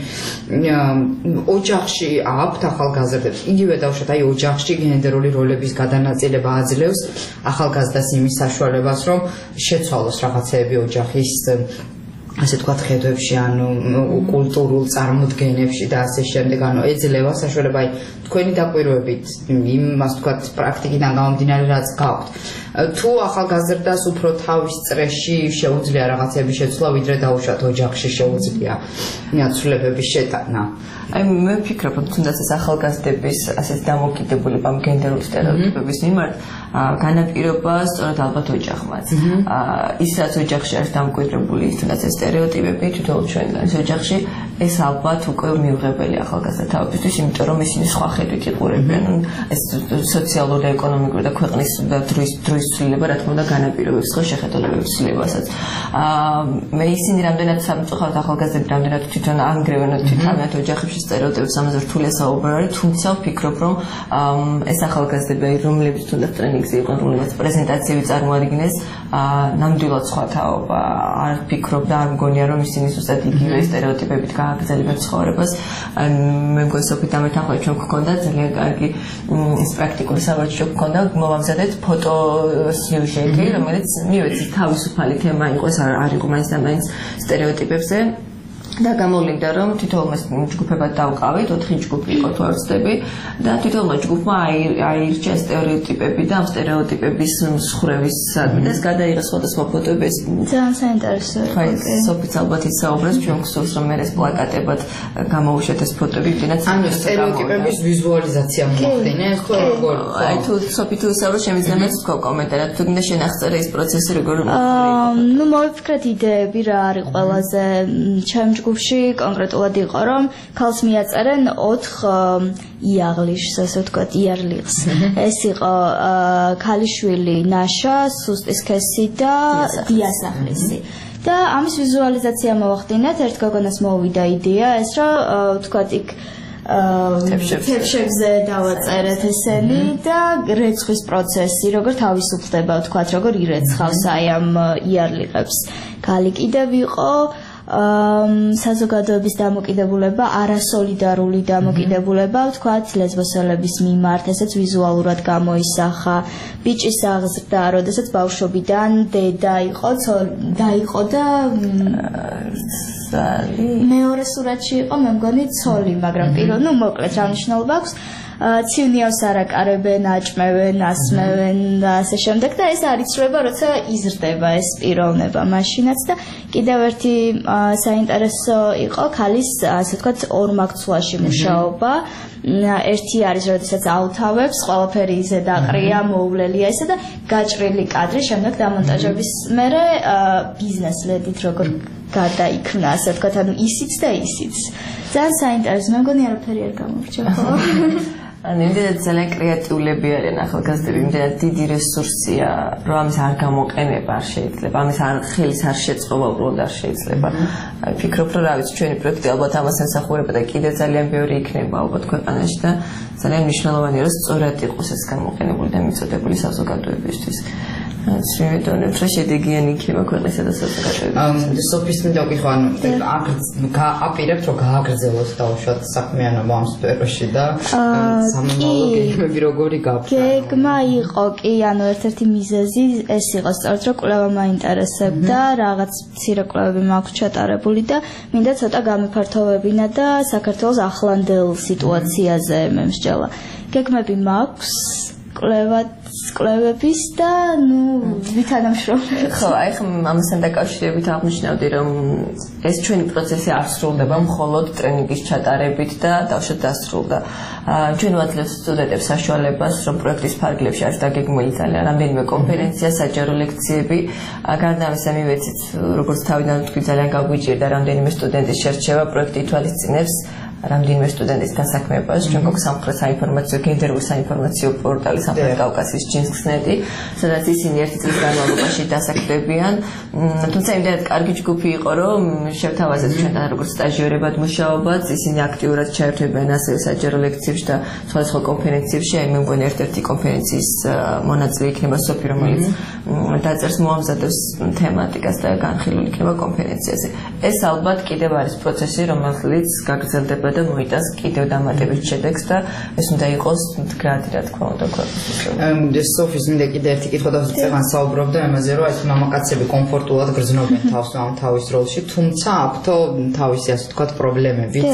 ოჯახში აქვთ ახალგაზრდებს, იგივე დავუშვათ აი ოჯახში გენდერული როლების გადანაწილება აძლევს ახალგაზრდას იმის საშუალებას, რომ შეცვალოს რაღაცეები ოჯახის ასე ვთქვათ ხედვებში, ანუ კულტურულ წარმოდგენებში და ასე შემდეგ, ანუ ეძლევა საშუალება აი თქვენი დაკვირვებით იმას ვთქვათ პრაქტიკიდან გამომდინარე რაც გაქვთ. თუ ახალგაზრდას უფრო თავის წრეში შეუძლია რაღაცების შეცვლა, ვიდრე დავუშვათ ოჯახში შეუძლია ცვლილებების შეტანა. აი მე ვფიქრობ, რომ თუნდაც ეს ახალგაზრდების ასეთ დამოკიდებულება გენდერული სტერეოტიპების მიმართ განაპირობა სწორედ ალბათ ოჯახმაც. ისაც ოჯახში არის დამკვიდრებული თუნდაც ეს სტერეოტიპები, თვითონ ჩვენგან ეს ოჯახში ეს ალბათ უკვე მიუღებელი ახალგაზრდა თავისთვის, იმიტომ რომ ისინი სხვა ხედვით იყურებიან. ეს სოციალური და ეკონომიკური და ქვეყნის და დროის დროის ცვლილება რა თქმა უნდა განაპირობებს ხო შეხედულებების ცვლილებასაც. მე ისინი რამდენად სამწუხაროდ ახალგაზრდები რამდენად თვითონ ანგრევენ თვითონაც ოჯახებში სტერეოტიპებს ამაზე რთულია საუბარი არის, თუმცა ვფიქრობ რომ ეს ახალგაზრდები რომლებიც თუნდაც ტრენინგზე იყვნენ, რომლებიც პრეზენტაციები წარმოადგენს, ნამდვილად სხვა თაობა. არ ვფიქრობ და არ მგონია რომ ისინი ზუსტად იგივე სტერეოტიპებით გააგრძელებენ ცხოვრებას. მე მგონი სოფით ამეთანხმე ჩვენ გვქონდა ძალიან კარგი ის პრაქტიკული სავარჯიშო გვქონდა, მოვამზადეთ ფოტო სიუჟეტი, რომელიც მივეცით თავისუფალი თემა იყო, ეს არ იყო მაინც და მაინც სტერეოტიპებზე. და გამოვლინდა რომ თითოეულმა ჯგუფებად დავყავით, ოთხი ჯგუფი იყო თუ არ ვცდები და თითოეულმა ჯგუფმა აირჩა სტერეოტიპები და ამ სტერეოტიპების მსხვერპლის საქმეს გადაიღეს სხვადასხვა ფოტოები. ძალიან საინტერესოა. ხაი, სოფიც ალბათ ისაუბრებს ჩვენ გსურს რომ მე ეს პლაკატებად გამოვუშვათ ეს ფოტოები, ვიდრე ანუ სტერეოტიპების ვიზუალიზაცია მოახდინეს თუ როგორ? აი თუ სოფი თუ ისაუბრებს შემიძლია მეც თქვა კომენტარად, თუ გინდა შენახწერე ეს პროცესი როგორ აა ნუ მოვიფიქრეთ იდეები რა არის ყველაზე ჩემ ჯგუფში კონკრეტულად იყო რომ ქალს მიაწერენ ოთხ იაღლიშს, ასე ვთქვათ, იარლიხს. ეს იყო ქალიშვილი ნაშა, სუსტი სქესი და დიასახლისი. და ამის ვიზუალიზაცია მოახდინეთ, ერთ გოგონას მოვიდა იდეა ეს რომ ვთქვათ იქ თებშებზე დავაწერეთ ესენი და რეცხვის პროცესი, როგორ თავისუფლდება, ვთქვათ, როგორ ირეცხავს აი ამ იარლიყებს. ქალი კიდევ იყო საზოგადოების დამოკიდებულება, არასოლიდარული დამოკიდებულება, ვთქვათ, ლესბოსელების მიმართ, ესეც ვიზუალურად გამოისახა. ბიჭის აღზრდა, როდესაც ბავშვობიდან დედა იყო, დაიყო და მეორე სურათში იყო, მე მგონი ცოლი, მაგრამ პირველ, ნუ მოკლედ რა მნიშვნელობა აქვს. ცივნიავს არაკარებენ, აჭმევენ, ასმევენ და ასე შემდეგ და ეს არიცრუება, როცა იზრდება ეს პიროვნება მაშინაც და კიდევ ერთი საინტერესო იყო ქალის, ასე ვთქვათ, ორმაგცვლაში მუშაობა. ერთი არის, როდესაც აუთავებს, ყველაფერი ზედაყრია, მოუვლელია ისე და გაჭრილი კადრი, შემდეგ დამონტაჟების მერე ბიზნეს ლედით როგორ გადაიქმნა, ასე ვთქვათ, ანუ ისიც და ისიც. ძალიან საინტერესო, მე მგონი არაფერი არ გამორჩა, ხო? ანუ იმდენად ძალიან კრეატიულები არიან ახალგაზრდები, იმდენად დიდი რესურსია, რომ ამის არ გამოყენება არ შეიძლება, ამის არ ხელის არ შეწყობა უბრალოდ არ შეიძლება. ვფიქრობ, რომ რა ვიცი, ჩვენი პროექტი ალბათ ამას ემსახურება და კიდევ ძალიან ბევრი იქნება ალბათ ქვეყანაში და ძალიან მნიშვნელოვანია, რომ სწორად იყოს ეს გამოყენებული და მიწოდებული საზოგადოებისთვის. Svimedone შედეგიანი იქნება ქვეყნისა და საზოგადოების. სოფის მინდა ვკითხო, ანუ აპირებთ რომ გააგრძელოს დაუშვათ საქმიანობა ამ სფეროში და სამომავლო გეგმები როგორი გაქვთ? გეგმა იყო კი, ანუ ერთ-ერთი მიზეზი ეს იყო სწორედ რომ კვლევა მაინტერესებდა, რაღაც მცირე კვლევები მაქვს ჩატარებული და მინდა ცოტა გამეფართოვებინა და საქართველოს ახლანდელ სიტუაციაზე მემსჯელა. გეგმები მაქვს კვლევა კვლევების და ნუ ვითანამშრომლებს. ხო, აი ხომ ამასთან დაკავშირებით აღნიშნავდი, რომ ეს ჩვენი პროცესი არ სრულდება მხოლოდ ტრენინგის ჩატარებით და დავშოთ დასრულდა. ჩვენ ვაძლევთ სტუდენტებს საშუალებას, რომ პროექტის ფარგლებში არის დაგეგმილი ძალიან რამდენიმე კონფერენცია, საჯარო ლექციები. გარდა ამისა მივეცით, როგორც თავიდან ვთქვი, ძალიან გაგვიჭირდა რამდენიმე სტუდენტის შერჩევა, პროექტი ითვალისწინებს რამდენიმე სტუდენტის დასაქმებას. ჩვენ გვაქვს სამხრეთ საინფორმაციო გენდერული საინფორმაციო პორტალი სამხრეთ კავკასიის ჯინსკსნეტი, სადაც ისინი ერთი წლის განმავლობაში დასაქმდებიან. თუმცა იმდენად კარგი ჯგუფი იყო, რომ შევთავაზეთ ჩვენთან როგორც სტაჟიერებად მუშაობაც, ისინი აქტიურად ჩაერთვებიან ასევე საჯარო ლექციებში და სხვადასხვა კონფერენციებში. აი მე მგონი ერთ-ერთი კონფერენციის მონაწილე იქნება სოფი, რომელიც დაწერს მოამზადებს თემატიკას და განხილული იქნება კონფერენციაზე. ეს ალბათ კიდევ არის პროცესი, რომელიც გაგრძელდება და მოიტანს კიდევ დამატებით შედეგს და ეს უნდა იყოს მდგრადი, რა თქმა უნდა, ქვეყნის. სოფის მინდა კიდე ერთი კითხვა და წეგან საუბრობდა ამაზე, რომ ეს მამაკაცები კომფორტულად გრძნობენ თავს ამ თავის როლში, თუმცა აქვთო თავისი, ასე ვთქვათ, პრობლემებიც.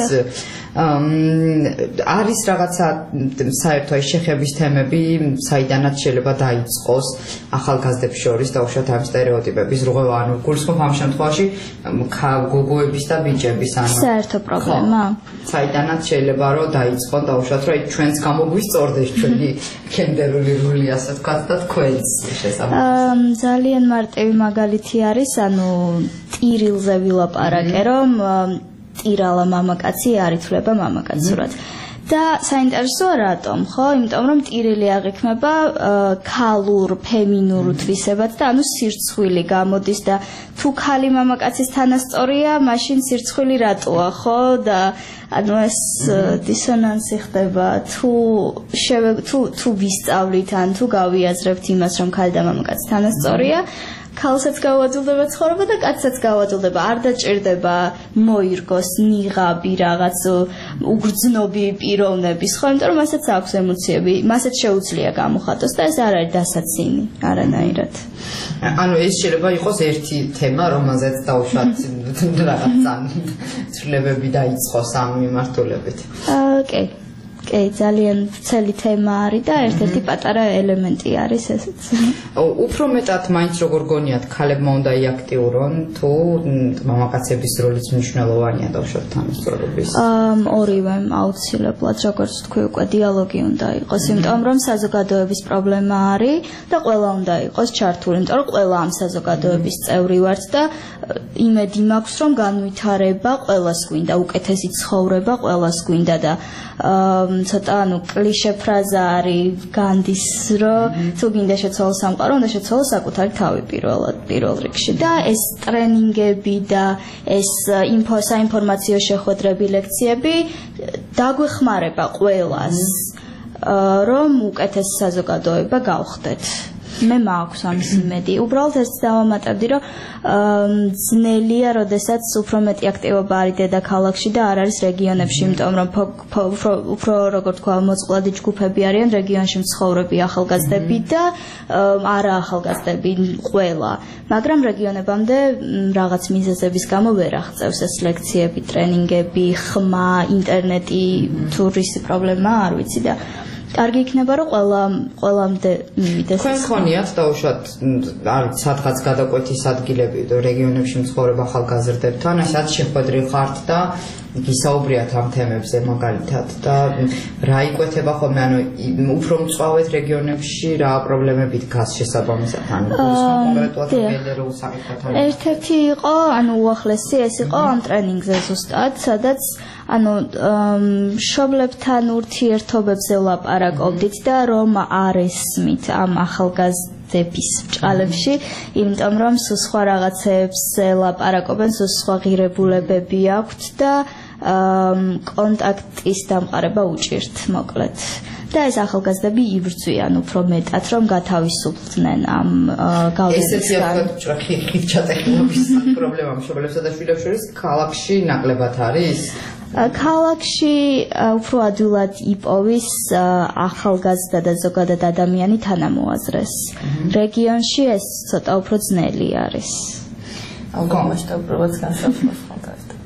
არის რაღაცა საერთო აი შეხების თემები, საიდანაც შეიძლება დაიწყოს ახალგაზრდებს შორის დაუშვათ ამ სტერეოტიპების რღვევა, ანუ გულისხმობ ამ შემთხვევაში გოგოების და ბიჭების ანუ საერთო პრობლემა. საიდანაც შეიძლება რომ დაიწყონ დაუშვათ რომ ჩვენს გამოგვისწორდეს ჩვენი გენდერული როლი, ასე ვთქვათ, და თქვენს შესაბამისად. ძალიან მარტივი მაგალითი არის, ანუ ტირილზე ვილაპარაკე, რომ ტირალა მამაკაცი არ ითვლება მამაკაცურად. და საინტერესოა რატომ, ხო? იმიტომ რომ ტირილი აღიქმება ქალურ, ფემინურ თვისებად და ანუ სირცხვილი გამოდის და თუ ქალი მამაკაცის თანასწორია, მაშინ სირცხვილი რატოა, ხო? და ანუ ეს დისონანსი ხდება თუ თუ თუ ვისწავლით ან თუ გავიაზრებთ იმას, რომ ქალი და მამაკაცი თანასწორია, ქალსაც გავაძულდება ცხოვრება და კაცსაც გავაძულდება. არ დაჭირდება მოირგოს, ნიღაბი, რაღაც უგრძნობი პიროვნების, ხო, იმიტომ რომ მასაც აქვს ემოციები, მასაც შეუძლია გამოხატოს და ეს არ არის დასაცინი, არანაირად. ანუ ეს შეიძლება იყოს ერთი თემა, რომელზეც დავუშვათ რაღაც ცვლილებები დაიწყოს ამ მიმართულებით. აა, კი. კი, ძალიან ცელი თემა არის და ერთ-ერთი პატარა ელემენტი არის ესეც. უფრო მეტად მაინც როგორ გონიათ, ქალებმა უნდა იაქტიურონ თუ მამაკაცების როლიც მნიშვნელოვანია დავუშვათ თანასწორობის? აა, ორივე აუცილებლად, როგორც თქვი, უკვე დიალოგი უნდა იყოს, იმიტომ რომ საზოგადოების პრობლემა არის და ყველა უნდა იყოს ჩართული, იმიტომ რომ ყველა ამ საზოგადოების წევრი ვართ და იმედი მაქვს, რომ განვითარება ყველას გვინდა, უკეთესი ცხოვრება ყველას გვინდა და აა ცოტა ანუ კლიშე ფრაზა არის განდის რომ თუ გინდა შეცვალო სამყარო უნდა შეცვალო საკუთარი თავი პირველად პირველ რიგში და ეს ტრენინგები და ეს ინფო საინფორმაციო შეხვედრები ლექციები დაგვეხმარება ყველას რომ უკეთეს საზოგადოება გავხდეთ მე მაქვს ამის იმედი. უბრალოდ ეს დავამატებდი, რომ ძნელია, როდესაც უფრო მეტი აქტივობა არის დედაქალაქში და არ არის რეგიონებში, იმიტომ რომ უფრო როგორ თქვა, მოწყვლადი ჯგუფები არიან რეგიონში მცხოვრები ახალგაზრდები და არა ახალგაზრდები ყველა. მაგრამ რეგიონებამდე რაღაც მიზეზების გამო ვერ აღწევს ეს ლექციები, ტრენინგები, ხმა, ინტერნეტი, თურისი პრობლემა, არ ვიცი და კარგი იქნება რომ ყველა ყველამდე მივიდეს. თქვენ ხონიათ დაუშვათ არის სადღაც გადაკვეთის ადგილები რეგიონებში მცხოვრებ ახალგაზრდებთან, ასეთ შეხვედრი ხართ და გისაუბრიათ ამ თემებზე მაგალითად და რა იკვეთება ხოლმე, ანუ უფრო მწვავედ რეგიონებში რა პრობლემები დგას შესაბამისად, ანუ კონკრეტულად გენდერულ საკითხებთან. ერთ-ერთი იყო, ანუ უახლესი ეს იყო ამ ტრენინგზე ზუსტად, სადაც ანუ მშობლებთან ურთიერთობებზე ვლაპარაკობდით და რომ არ ესმით ამ ახალგაზრდების ბჭყალებში, იმიტომ რომ სულ სხვა რაღაცებზე ლაპარაკობენ, სულ სხვა ღირებულებები აქვთ და კონტაქტის დამყარება უჭირთ, მოკლედ. და ეს ახალგაზრდები იბრძვიან უფრო მეტად, რომ გათავისუფლდნენ ამ გავლენისგან. ესეთი ხით ჩატეხილობის პრობლემა მშობლებსა და შვილებს შორის ქალაქში ნაკლებად არის? ქალაქში უფრო ადვილად იპოვის ახალგაზრდა და ზოგადად ადამიანი თანამოაზრეს. რეგიონში ეს ცოტა უფრო ძნელი არის. მასშტაბურობაც განსხვავებას ხონდათ.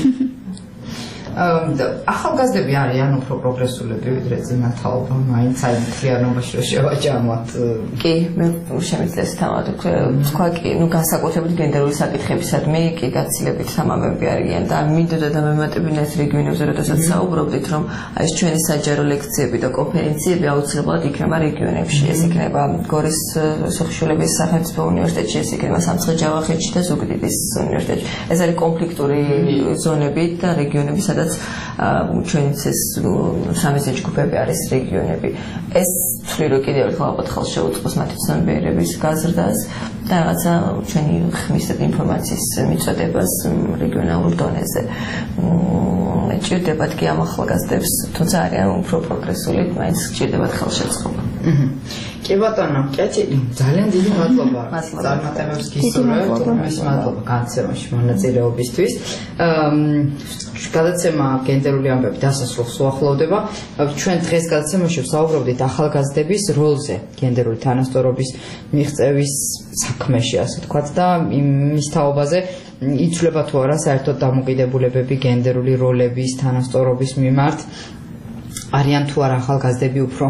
ახალგაზრდები არიან უფრო პროგრესულები ვიდრე წინა თაობა, მაინც აი მთლიანობაში რომ შევაჯამოთ. კი, მე შემიძლია თამად თქვა კი, ნუ განსაკუთრებით გენდერული საკითხებისადმი კი გაცილებით თამამები არიან და მინდოდა და მემატებინა ეს რეგიონებზე, როდესაც საუბრობდით, რომ აი ეს ჩვენი საჯარო ლექციები და კონფერენციები აუცილებლად იქნება რეგიონებში. ეს იქნება გორის სოხშულების სახელმწიფო უნივერსიტეტში, ეს იქნება სამცხე-ჯავახეთში და ზუგდიდის უნივერსიტეტში. ეს არის კონფლიქტური ზონები და რეგიონები, სადაც ჩვენიც ეს სამეცნიერო ჯგუფები არის რეგიონები. ეს თვლი რომ კიდევ ერთხელ აკითხავს შეუწყოს მათი ცნობიერების გაზრდას და რაღაცა ჩვენი ხმის და ინფორმაციის მიწოდებას რეგიონალურ დონეზე. ჭირდებათ კი ამ ახალგაზრდებს, თუმცა არიან უფრო პროგრესული, მაინც ჭირდებათ ხელშეწყობა. კი ბატონო, კეთილი, ძალიან დიდი მადლობა. წარმატებებს გისურვებთ, უმეტეს მადლობა განცემაში მონაწილეობისთვის. გადაცემა გენდერული ამბები დასასრულს უახლოვდება. ჩვენ დღეს გადაცემაში ვსაუბრობდით ახალგაზრდების როლზე გენდერული თანასწორობის მიღწევის საქმეში, ასე ვთქვათ, და იმის თაობაზე იცვლება თუ არა საერთოდ დამოკიდებულებები გენდერული როლების თანასწორობის მიმართ, არიან თუ არა ახალგაზრდები უფრო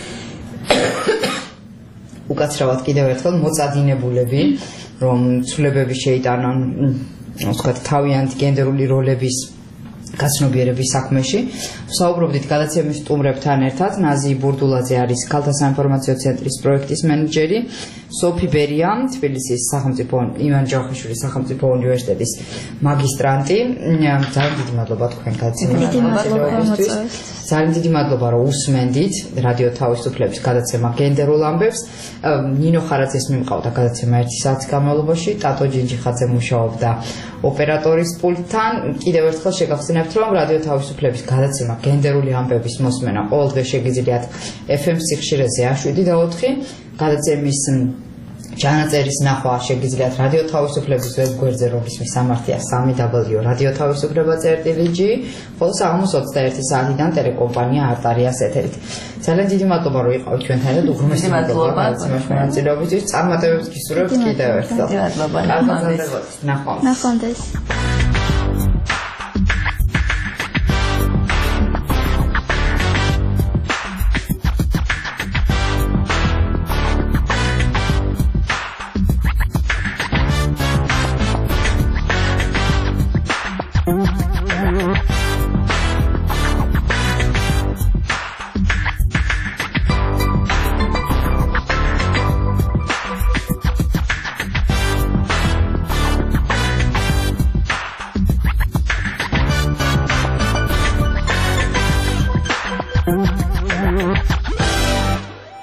უკაცრავად კიდევ ერთხელ მოწადინებულები, რომ ცვლილებები შეიტანონ, ასე ვთქვათ, თავიანთი გენდერული როლების გაცნობიერების საქმეში. ვსაუბრობდით გადაცემის სტუმრებთან ერთად. ნაზი ბურდულაძე არის ქალთა საინფორმაციო ცენტრის პროექტის მენეჯერი, სოფი ბერია, თბილისის სახელმწიფო ივან ჯავახიშვილის სახელმწიფო უნივერსიტეტის მაგისტრანტი. ძალიან დიდი მადლობა თქვენ გადაცემისთვის. ძალიან დიდი მადლობა რომ უსმენდით რადიო თავისუფლების გადაცემა გენდერულ ამბებს. ნინო ხარაძეს მიმყავდა გადაცემა ერთი საათის განმავლობაში, ტატო ჯინჯიხაძე მუშაობდა ოპერატორის პულტთან. კიდევ ერთხელ შეგახსენებთ, რომ რადიო თავისუფლების გადაცემა გენდერული ამბების მოსმენა ყოველდღე შეგიძლიათ ეფ ემ სიხშირეზე შვიდი და ოთხი. გადაცემის ჩანაწერის ნახვა შეგიძლიათ რადიო თავისუფლების ვებგვერდზე, რომლის მისამართია სამი დაბლიუ რადიო თავისუფლება წერტილი ჯი, ხოლო საღამოს ოცდაერთი საათიდან ტელეკომპანია არტარიას ეთერით. ძალიან დიდი მადლობა, რომ იყავით ჩვენთან და უგრუმესი მადლობა მონაწილეობისთვის. წარმატებებს გისურვებთ კიდევ ერთხელ. დიდი მადლობა. ნახვამდის. ნახვამდის.